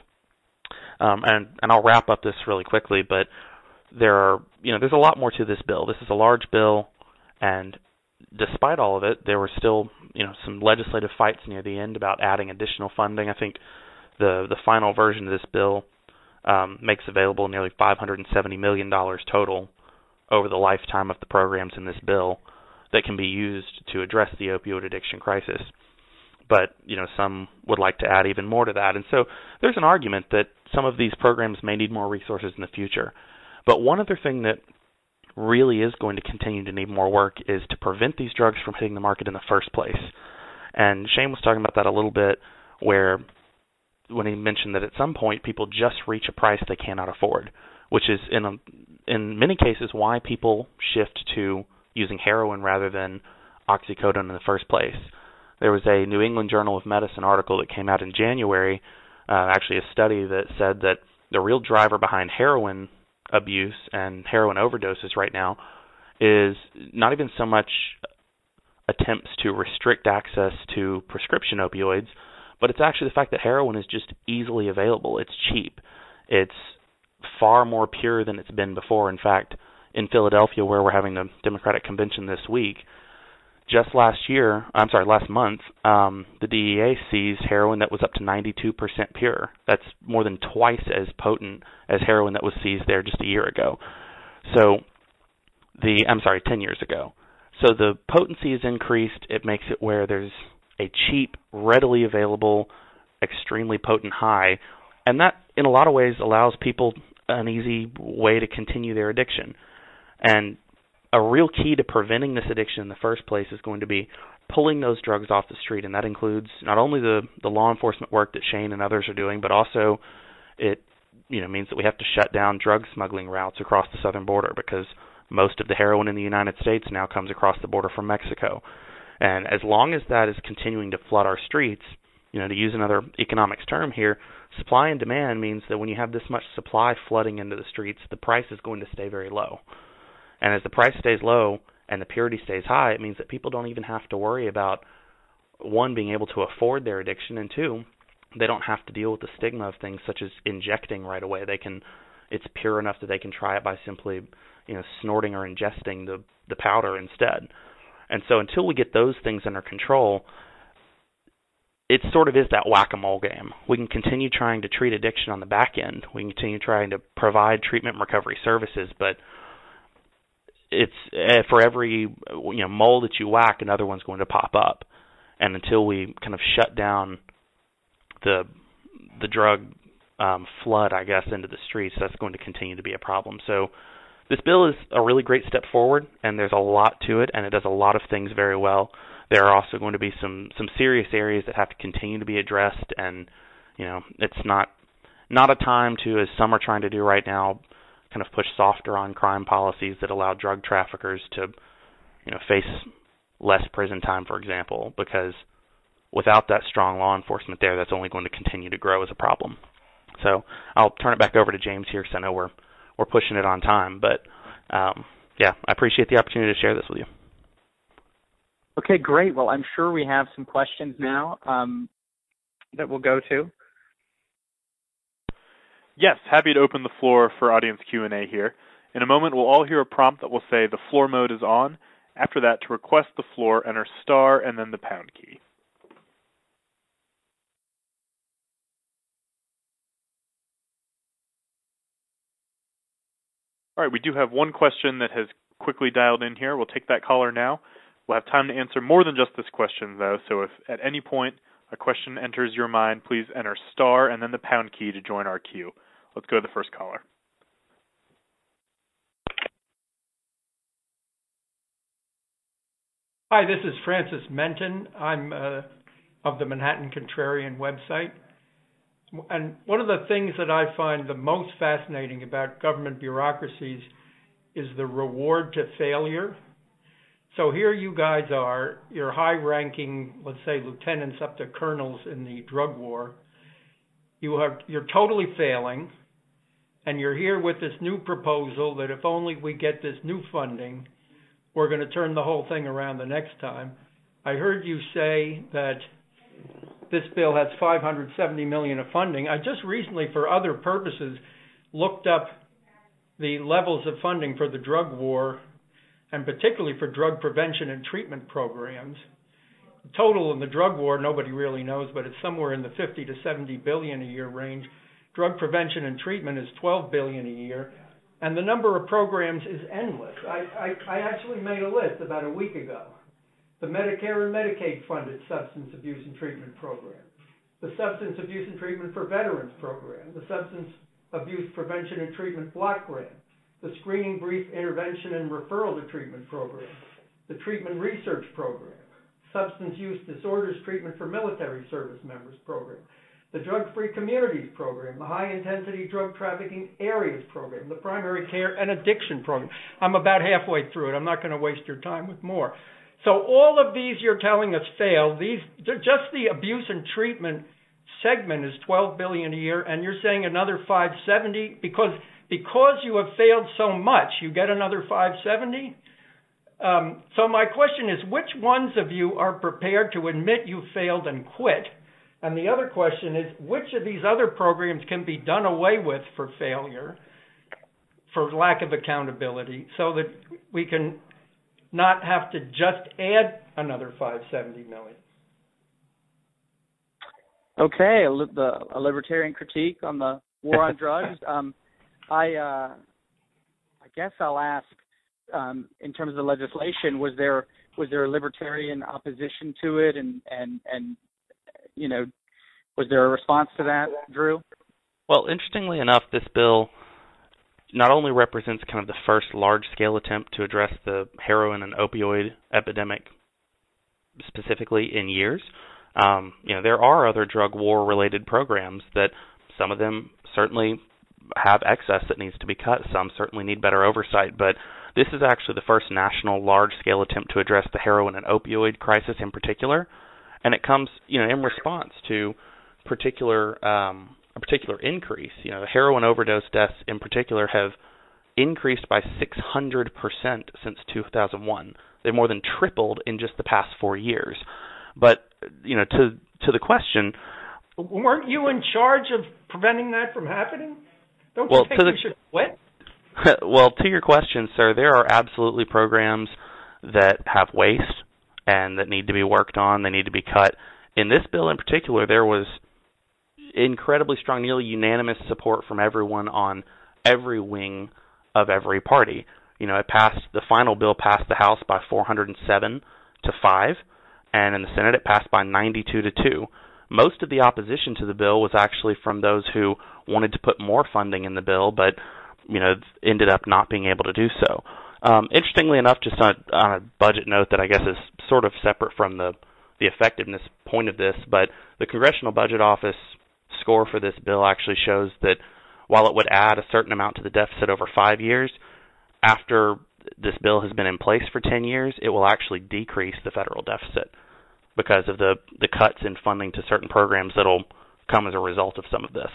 Um, and, and I'll wrap up this really quickly, but there are, you know, there's a lot more to this bill. This is a large bill, and despite all of it, there were still, you know, some legislative fights near the end about adding additional funding. I think the the final version of this bill um, makes available nearly five hundred seventy million dollars total over the lifetime of the programs in this bill that can be used to address the opioid addiction crisis. But, you know, some would like to add even more to that. And so there's an argument that some of these programs may need more resources in the future. But one other thing that really is going to continue to need more work is to prevent these drugs from hitting the market in the first place. And Shane was talking about that a little bit, where when he mentioned that at some point people just reach a price they cannot afford, which is in a, in many cases why people shift to using heroin rather than oxycodone in the first place. There was a New England Journal of Medicine article that came out in January, uh, actually a study that said that the real driver behind heroin abuse and heroin overdoses right now is not even so much attempts to restrict access to prescription opioids, but it's actually the fact that heroin is just easily available. It's cheap. It's far more pure than it's been before. In fact, in Philadelphia, where we're having the Democratic Convention this week, just last year, I'm sorry, last month, um, the D E A seized heroin that was up to ninety-two percent pure. That's more than twice as potent as heroin that was seized there just a year ago. So the, I'm sorry, ten years ago. So the potency is increased. It makes it where there's a cheap, readily available, extremely potent high, and that in a lot of ways allows people an easy way to continue their addiction. And a real key to preventing this addiction in the first place is going to be pulling those drugs off the street, and that includes not only the, the law enforcement work that Shane and others are doing, but also it you know means that we have to shut down drug smuggling routes across the southern border, because most of the heroin in the United States now comes across the border from Mexico. And as long as that is continuing to flood our streets, you know, to use another economics term here, supply and demand means that when you have this much supply flooding into the streets, the price is going to stay very low. And as the price stays low and the purity stays high, it means that people don't even have to worry about, one, being able to afford their addiction, and two, they don't have to deal with the stigma of things such as injecting right away. They can, it's pure enough that they can try it by simply, you know, snorting or ingesting the, the powder instead. And so until we get those things under control, it sort of is that whack-a-mole game. We can continue trying to treat addiction on the back end. We can continue trying to provide treatment and recovery services, but it's uh, for every you know mole that you whack, another one's going to pop up. And until we kind of shut down the the drug um, flood, I guess, into the streets, that's going to continue to be a problem. So this bill is a really great step forward, and there's a lot to it, and it does a lot of things very well. There are also going to be some, some serious areas that have to continue to be addressed, and you know it's not not a time to, as some are trying to do right now, kind of push softer on crime policies that allow drug traffickers to, you know, face less prison time, for example, because without that strong law enforcement there, that's only going to continue to grow as a problem. So I'll turn it back over to James here, because I know we're we're pushing it on time, but um, yeah, I appreciate the opportunity to share this with you. Okay, great. Well, I'm sure we have some questions now um, that we'll go to. Yes, happy to open the floor for audience Q and A here. In a moment, we'll all hear a prompt that will say the floor mode is on. After that, to request the floor, enter star and then the pound key. All right, we do have one question that has quickly dialed in here. We'll take that caller now. We'll have time to answer more than just this question, though, so if at any point a question enters your mind, please enter star and then the pound key to join our queue. Let's go to the first caller. Hi, this is Francis Menton. I'm uh, of the Manhattan Contrarian website. And one of the things that I find the most fascinating about government bureaucracies is the reward to failure. So here you guys are, you're high-ranking, let's say, lieutenants up to colonels in the drug war. You have, you're totally failing, and you're here with this new proposal that if only we get this new funding, we're going to turn the whole thing around the next time. I heard you say that this bill has five hundred seventy million dollars of funding. I just recently, for other purposes, looked up the levels of funding for the drug war, and particularly for drug prevention and treatment programs. The total in the drug war, nobody really knows, but it's somewhere in the fifty to seventy billion a year range. Drug prevention and treatment is twelve billion a year, and the number of programs is endless. I, I, I actually made a list about a week ago. The Medicare and Medicaid funded substance abuse and treatment program, the substance abuse and treatment for veterans program, the substance abuse prevention and treatment block grant, the screening brief intervention and referral to treatment program, the treatment research program, substance use disorders treatment for military service members program, the drug-free communities program, the high-intensity drug trafficking areas program, the primary care and addiction program. I'm about halfway through it. I'm not going to waste your time with more. So all of these you're telling us failed. These, just the abuse and treatment segment is twelve billion dollars a year, and you're saying another five hundred seventy because because you have failed so much, you get another five hundred seventy. Um, so my question is, which ones of you are prepared to admit you failed and quit? And the other question is, which of these other programs can be done away with for failure, for lack of accountability, so that we can not have to just add another five hundred seventy million? Okay, a, li- the, a libertarian critique on the war on drugs. Um, I uh, I guess I'll ask, um, in terms of the legislation, was there was there a libertarian opposition to it, and and and you know, was there a response to that, Drew? Well, interestingly enough, this bill not only represents kind of the first large-scale attempt to address the heroin and opioid epidemic specifically in years. Um, you know, there are other drug war-related programs that some of them certainly have excess that needs to be cut. Some certainly need better oversight, but this is actually the first national large-scale attempt to address the heroin and opioid crisis in particular, and it comes, you know, in response to particular um, a particular increase. You know, the heroin overdose deaths in particular have increased by six hundred percent since two thousand one. They've more than tripled in just the past four years. But, you know, to to the question, weren't you in charge of preventing that from happening? Don't well, you think to the, you should quit? Well, to your question, sir, there are absolutely programs that have waste and that need to be worked on. They need to be cut. In this bill in particular, there was incredibly strong, nearly unanimous support from everyone on every wing of every party. You know, it passed, the final bill passed the House by four hundred seven to five, and in the Senate it passed by ninety-two to two. Most of the opposition to the bill was actually from those who wanted to put more funding in the bill, but, you know, ended up not being able to do so. Um, interestingly enough, just on a, on a budget note that I guess is sort of separate from the, the effectiveness point of this, but the Congressional Budget Office score for this bill actually shows that while it would add a certain amount to the deficit over five years, after this bill has been in place for ten years, it will actually decrease the federal deficit because of the, the cuts in funding to certain programs that will come as a result of some of this.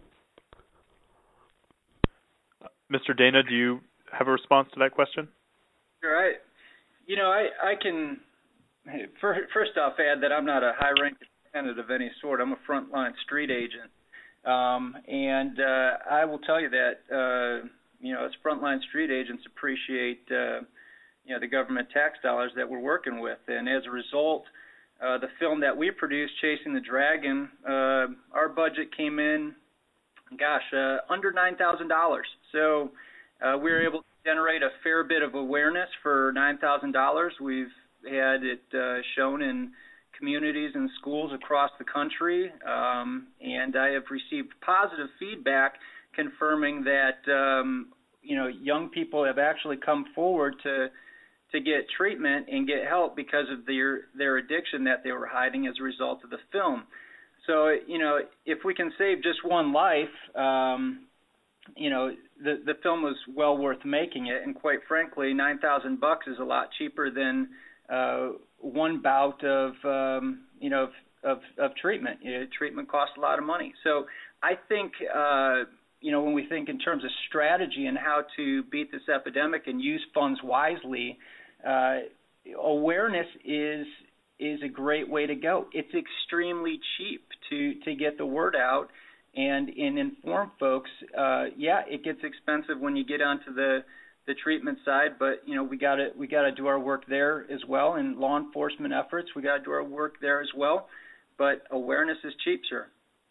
Mister Dana, do you have a response to that question? Sure. I, you know, I, I can first off add that I'm not a high-ranking lieutenant of any sort. I'm a frontline street agent. Um, and uh, I will tell you that, uh, you know, as frontline street agents appreciate, uh, you know, the government tax dollars that we're working with. And as a result, uh, the film that we produced, Chasing the Dragon, uh, our budget came in, gosh, uh, under nine thousand dollars. So uh, we were able to generate a fair bit of awareness for nine thousand dollars. We've had it uh, shown in communities and schools across the country, um, and I have received positive feedback confirming that um, you know young people have actually come forward to to get treatment and get help because of their their addiction that they were hiding as a result of the film. So you know if we can save just one life, um, you know the the film was well worth making it, and quite frankly, nine thousand bucks is a lot cheaper than uh, one bout of um, you know of, of, of treatment. You know, treatment costs a lot of money. So I think uh, you know when we think in terms of strategy and how to beat this epidemic and use funds wisely, uh, awareness is is a great way to go. It's extremely cheap to to get the word out and, and inform folks. Uh, yeah, it gets expensive when you get onto the the treatment side, but you know we got to we got to do our work there as well. In law enforcement efforts, we got to do our work there as well. But awareness is cheap, sir.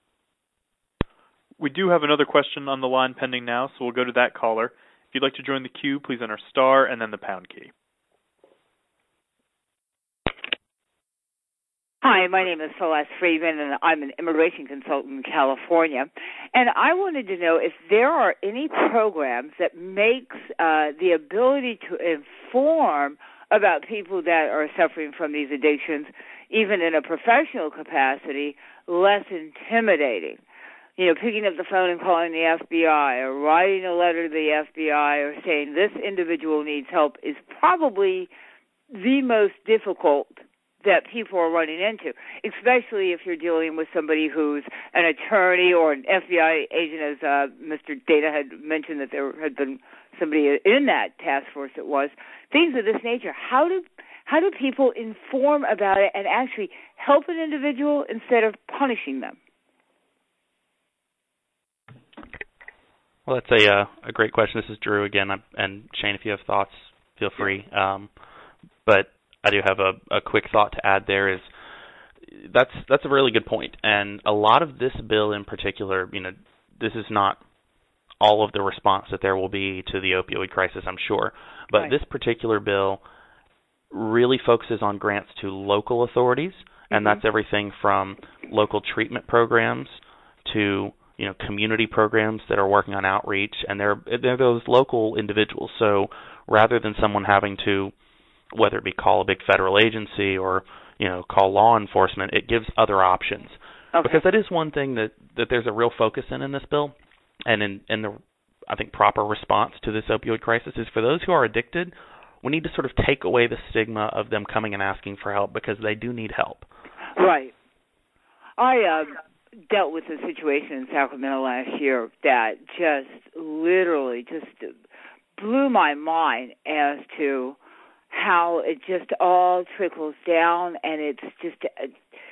We do have another question on the line pending now, so we'll go to that caller. If you'd like to join the queue, please enter star and then the pound key. Hi, my name is Celeste Friedman, and I'm an immigration consultant in California. And I wanted to know if there are any programs that makes uh, the ability to inform about people that are suffering from these addictions, even in a professional capacity, less intimidating. You know, picking up the phone and calling the F B I or writing a letter to the F B I or saying this individual needs help is probably the most difficult that people are running into, especially if you're dealing with somebody who's an attorney or an F B I agent, as uh, Mister Data had mentioned that there had been somebody in that task force that was. Things of this nature. How do how do people inform about it and actually help an individual instead of punishing them? Well, that's a uh, a great question. This is Drew again, and Shane, if you have thoughts, feel free. Um, but I do have a, a quick thought to add there is that's that's a really good point. And a lot of this bill in particular, you know, this is not all of the response that there will be to the opioid crisis, I'm sure. But right. This particular bill really focuses on grants to local authorities, and mm-hmm. that's everything from local treatment programs to, you know, community programs that are working on outreach, and they're they're those local individuals. So rather than someone having to, whether it be call a big federal agency or, you know, call law enforcement, it gives other options. Okay. Because that is one thing that, that there's a real focus in in this bill, and in, in the, I think, proper response to this opioid crisis is for those who are addicted, we need to sort of take away the stigma of them coming and asking for help because they do need help. Right. I uh, dealt with a situation in Sacramento last year that just literally just blew my mind as to how it just all trickles down, and it's just a,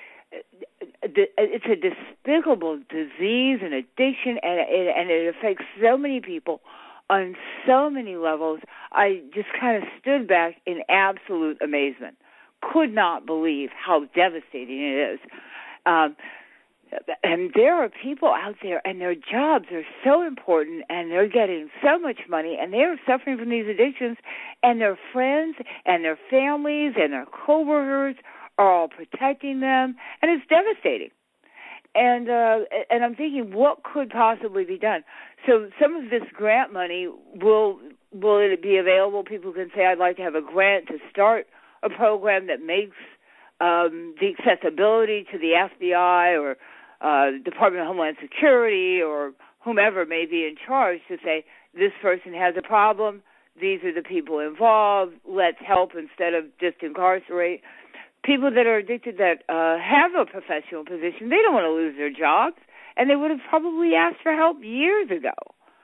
it's a despicable disease and addiction, and it, and it affects so many people on so many levels. I just kind of stood back in absolute amazement, could not believe how devastating it is. Um, And there are people out there, and their jobs are so important, and they're getting so much money, and they're suffering from these addictions, and their friends and their families and their coworkers are all protecting them, and it's devastating. And uh, and I'm thinking, what could possibly be done? So some of this grant money, will will it be available? People can say, I'd like to have a grant to start a program that makes um, the accessibility to the F B I or Uh, Department of Homeland Security or whomever may be in charge to say, this person has a problem, these are the people involved, let's help instead of just incarcerate. People that are addicted that uh, have a professional position, they don't want to lose their jobs, and they would have probably asked for help years ago.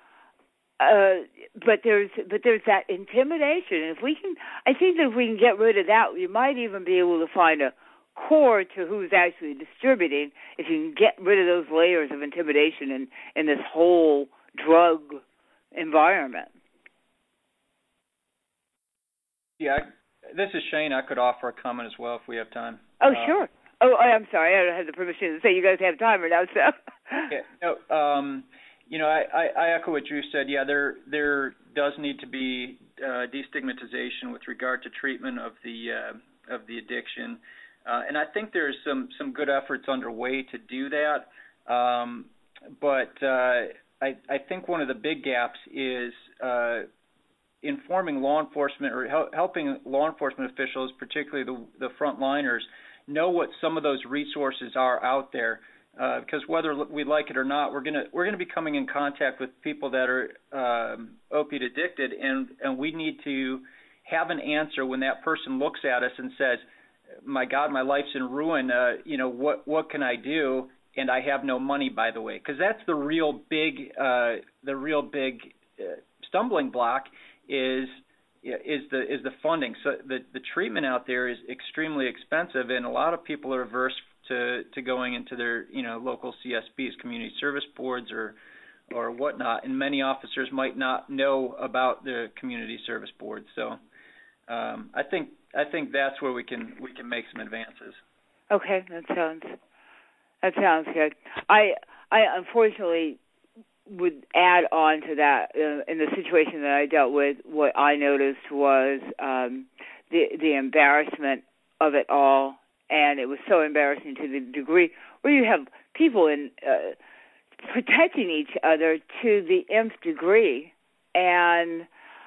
Uh, but there's but there's that intimidation, and if we can, I think that if we can get rid of that, you might even be able to find a core to who's actually distributing, if you can get rid of those layers of intimidation in, in this whole drug environment. Yeah, this is Shane. I could offer a comment as well if we have time. Oh, uh, sure. Oh, I'm sorry. I don't have the permission to say you guys have time or not, so. yeah, no, um, you know, I, I, I echo what Drew said. Yeah, there there does need to be uh, destigmatization with regard to treatment of the uh, of the addiction, uh, and I think there's some some good efforts underway to do that. Um, but uh, I I think one of the big gaps is uh, informing law enforcement or hel- helping law enforcement officials, particularly the the frontliners, know what some of those resources are out there. Uh, because whether we like it or not, we're gonna we're gonna be coming in contact with people that are um, opiate addicted, and and we need to have an answer when that person looks at us and says, "My God, my life's in ruin. Uh, you know, what what can I do?" And I have no money, by the way, because that's the real big uh, the real big uh, stumbling block is is the is the funding. So the the treatment out there is extremely expensive, and a lot of people are averse to to going into their, you know, local C S Bs, community service boards, or or whatnot, and many officers might not know about the community service boards. So um, I think I think that's where we can we can make some advances. Okay, that sounds that sounds good. I I unfortunately would add on to that, uh, in the situation that I dealt with, what I noticed was um, the the embarrassment of it all. And it was so embarrassing to the degree where you have people in uh, protecting each other to the nth degree, and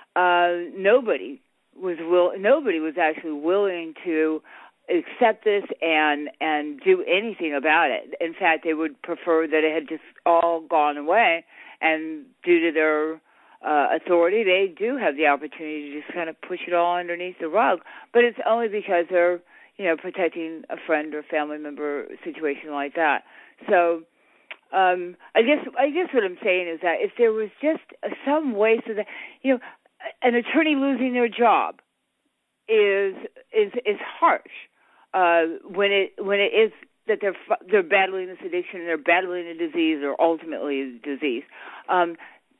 uh, nobody was will nobody was actually willing to accept this and and do anything about it. In fact, they would prefer that it had just all gone away. And due to their uh, authority, they do have the opportunity to just kind of push it all underneath the rug. But it's only because they're, you know, protecting a friend or family member situation like that. So um, I guess I guess what I'm saying is that if there was just some way so that, you know, an attorney losing their job is is is harsh uh, when it when it is that they're they're battling this addiction and they're battling a disease or ultimately a disease. Um,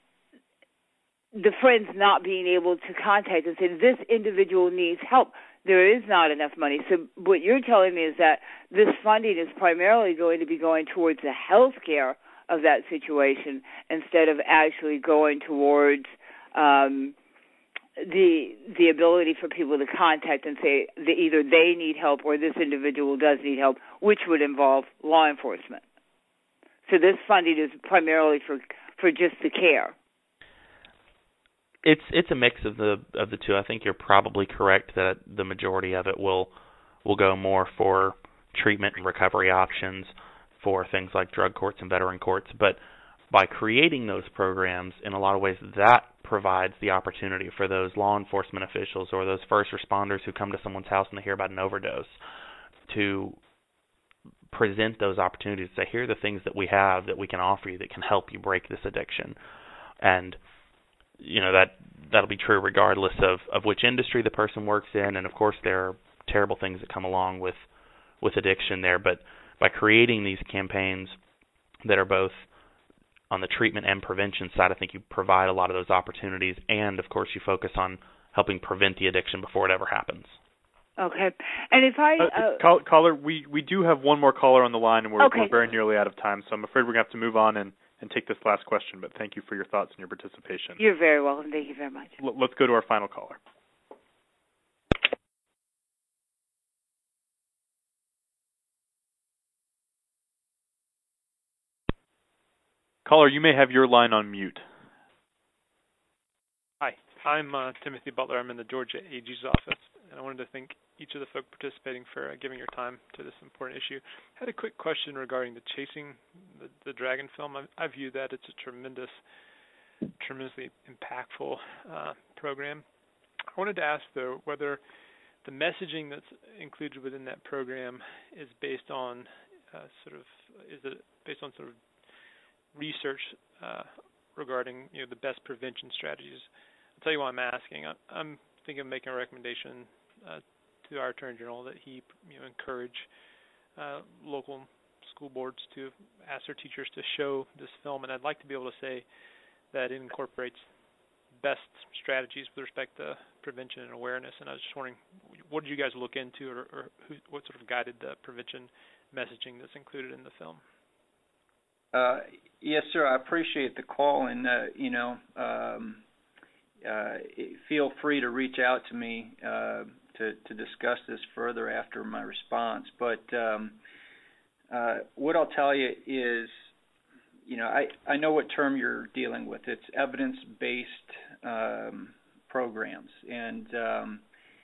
the friends not being able to contact and say, this individual needs help. There is not enough money. So what you're telling me is that this funding is primarily going to be going towards the health care of that situation instead of actually going towards um, the the ability for people to contact and say that either they need help or this individual does need help, which would involve law enforcement. So this funding is primarily for, for just the care. It's it's a mix of the of the two. I think you're probably correct that the majority of it will will go more for treatment and recovery options for things like drug courts and veteran courts. But by creating those programs, in a lot of ways, that provides the opportunity for those law enforcement officials or those first responders who come to someone's house and they hear about an overdose to present those opportunities. Say, here are the things that we have that we can offer you that can help you break this addiction. And you know, that that'll be true regardless of, of which industry the person works in, and of course there are terrible things that come along with with addiction there. But by creating these campaigns that are both on the treatment and prevention side, I think you provide a lot of those opportunities, and of course you focus on helping prevent the addiction before it ever happens. Okay, and if I uh, uh, call, caller, we we do have one more caller on the line, and we're, okay. we're very nearly out of time, so I'm afraid we're gonna have to move on and. and take this last question, but thank you for your thoughts and your participation. You're very welcome. Thank you very much. L- let's go to our final caller. Caller, you may have your line on mute. Hi, I'm uh, Timothy Butler. I'm in the Georgia A G's office, and I wanted to thank each of the folks participating for uh, giving your time to this important issue. I had a quick question regarding the Chasing the, the Dragon film. I, I view that it's a tremendous, tremendously impactful uh, program. I wanted to ask, though, whether the messaging that's included within that program is based on uh, sort of, is it based on sort of research uh, regarding, you know, the best prevention strategies? I'll tell you why I'm asking. I, I'm thinking of making a recommendation uh, to our Attorney General that he, you know, encourage uh, local school boards to ask their teachers to show this film, and I'd like to be able to say that it incorporates best strategies with respect to prevention and awareness. And I was just wondering, what did you guys look into, or, or who, what sort of guided the prevention messaging that's included in the film? Uh, yes, sir. I appreciate the call, and uh, you know, um, uh, feel free to reach out to me uh, to to discuss this further after my response. But um, uh, what I'll tell you is, you know, I, I know what term you're dealing with. It's evidence-based um, programs, and um,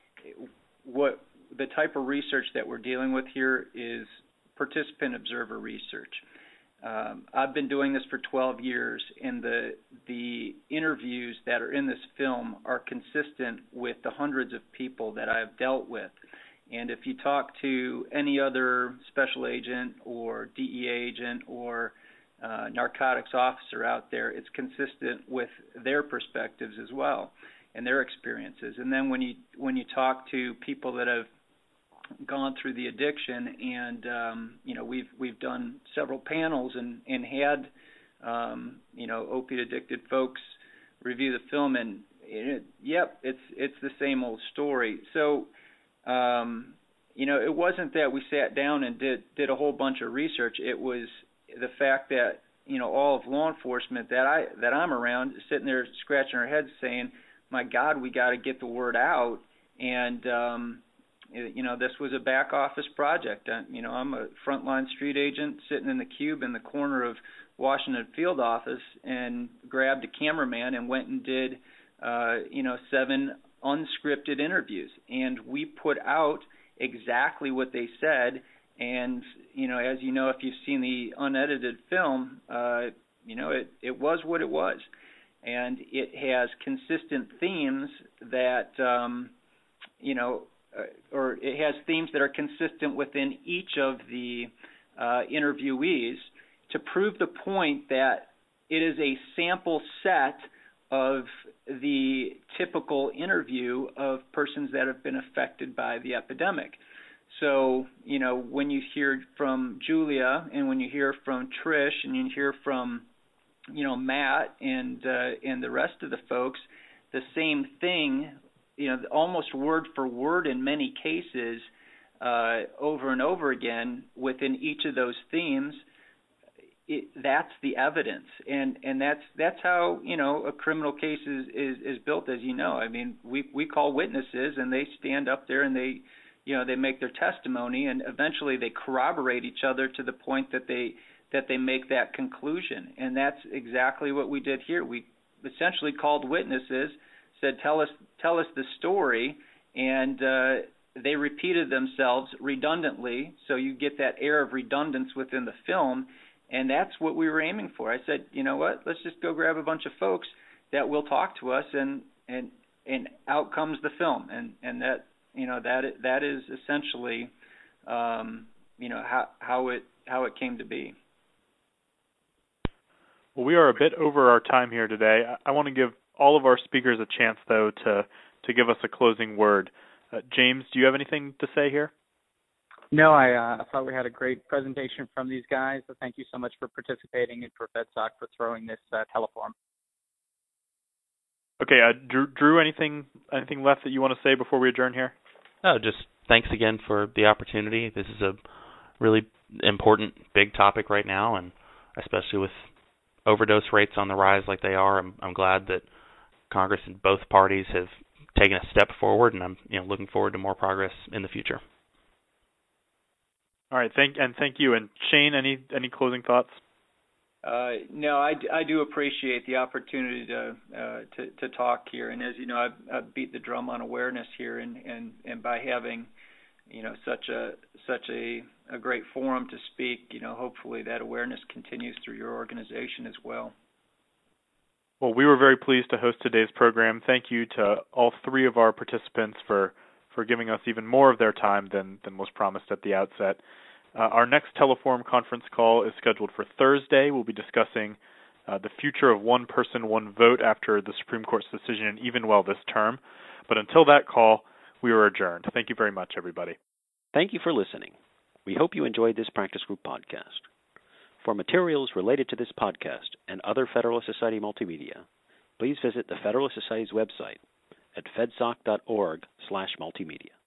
what the type of research that we're dealing with here is participant observer research. Um, I've been doing this for twelve years, and the the interviews that are in this film are consistent with the hundreds of people that I've dealt with. And if you talk to any other special agent or D E A agent or uh, narcotics officer out there, it's consistent with their perspectives as well and their experiences. And then when you when you talk to people that have gone through the addiction, and um, you know, we've we've done several panels and and had um, you know, opiate addicted folks review the film, and it, yep, it's it's the same old story. So um, you know, it wasn't that we sat down and did did a whole bunch of research. It was the fact that, you know, all of law enforcement that I that I'm around sitting there scratching our heads saying, my God, we got to get the word out. And um, you know, this was a back office project. I, you know, I'm a frontline street agent sitting in the cube in the corner of Washington field office, and grabbed a cameraman and went and did, uh, you know, seven unscripted interviews. And we put out exactly what they said. And, you know, as you know, if you've seen the unedited film, uh, you know, it, it was what it was. And it has consistent themes that, um, you know, Uh, or it has themes that are consistent within each of the uh, interviewees to prove the point that it is a sample set of the typical interview of persons that have been affected by the epidemic. So, you know, when you hear from Julia, and when you hear from Trish, and you hear from, you know, Matt and uh, and the rest of the folks, the same thing, you know, almost word for word in many cases, uh, over and over again within each of those themes. It, that's the evidence, and and that's that's how, you know, a criminal case is, is is built, as you know. I mean, we we call witnesses, and they stand up there and they, you know, they make their testimony, and eventually they corroborate each other to the point that they that they make that conclusion. And that's exactly what we did here. We essentially called witnesses, said, tell us tell us the story, and uh, they repeated themselves redundantly, so you get that air of redundance within the film, and that's what we were aiming for. I said, you know what, let's just go grab a bunch of folks that will talk to us, and and and out comes the film, and and that, you know, that that is essentially um, you know, how how it how it came to be. Well, we are a bit over our time here today. I, I want to give all of our speakers a chance, though, to, to give us a closing word. Uh, James, do you have anything to say here? No, I uh, thought we had a great presentation from these guys. So thank you so much for participating, and for FedSoc for throwing this uh, teleform. Okay, uh, Drew, Drew, anything anything left that you want to say before we adjourn here? No, just thanks again for the opportunity. This is a really important, big topic right now, and especially with overdose rates on the rise like they are, I'm, I'm glad that Congress and both parties have taken a step forward, and I'm, you know, looking forward to more progress in the future. All right, thank and thank you. And Shane, any any closing thoughts? Uh, no, I, I do appreciate the opportunity to, uh, to to talk here, and as you know, I've, I've beat the drum on awareness here, and, and, and by having, you know, such a such a, a great forum to speak, you know, hopefully that awareness continues through your organization as well. Well, we were very pleased to host today's program. Thank you to all three of our participants for, for giving us even more of their time than, than was promised at the outset. Uh, our next Teleforum conference call is scheduled for Thursday. We'll be discussing uh, the future of one person, one vote after the Supreme Court's decision in Evenwell this term. But until that call, we are adjourned. Thank you very much, everybody. Thank you for listening. We hope you enjoyed this Practice Group podcast. For materials related to this podcast and other Federalist Society multimedia, please visit the Federalist Society's website at fedsoc dot org slash multimedia.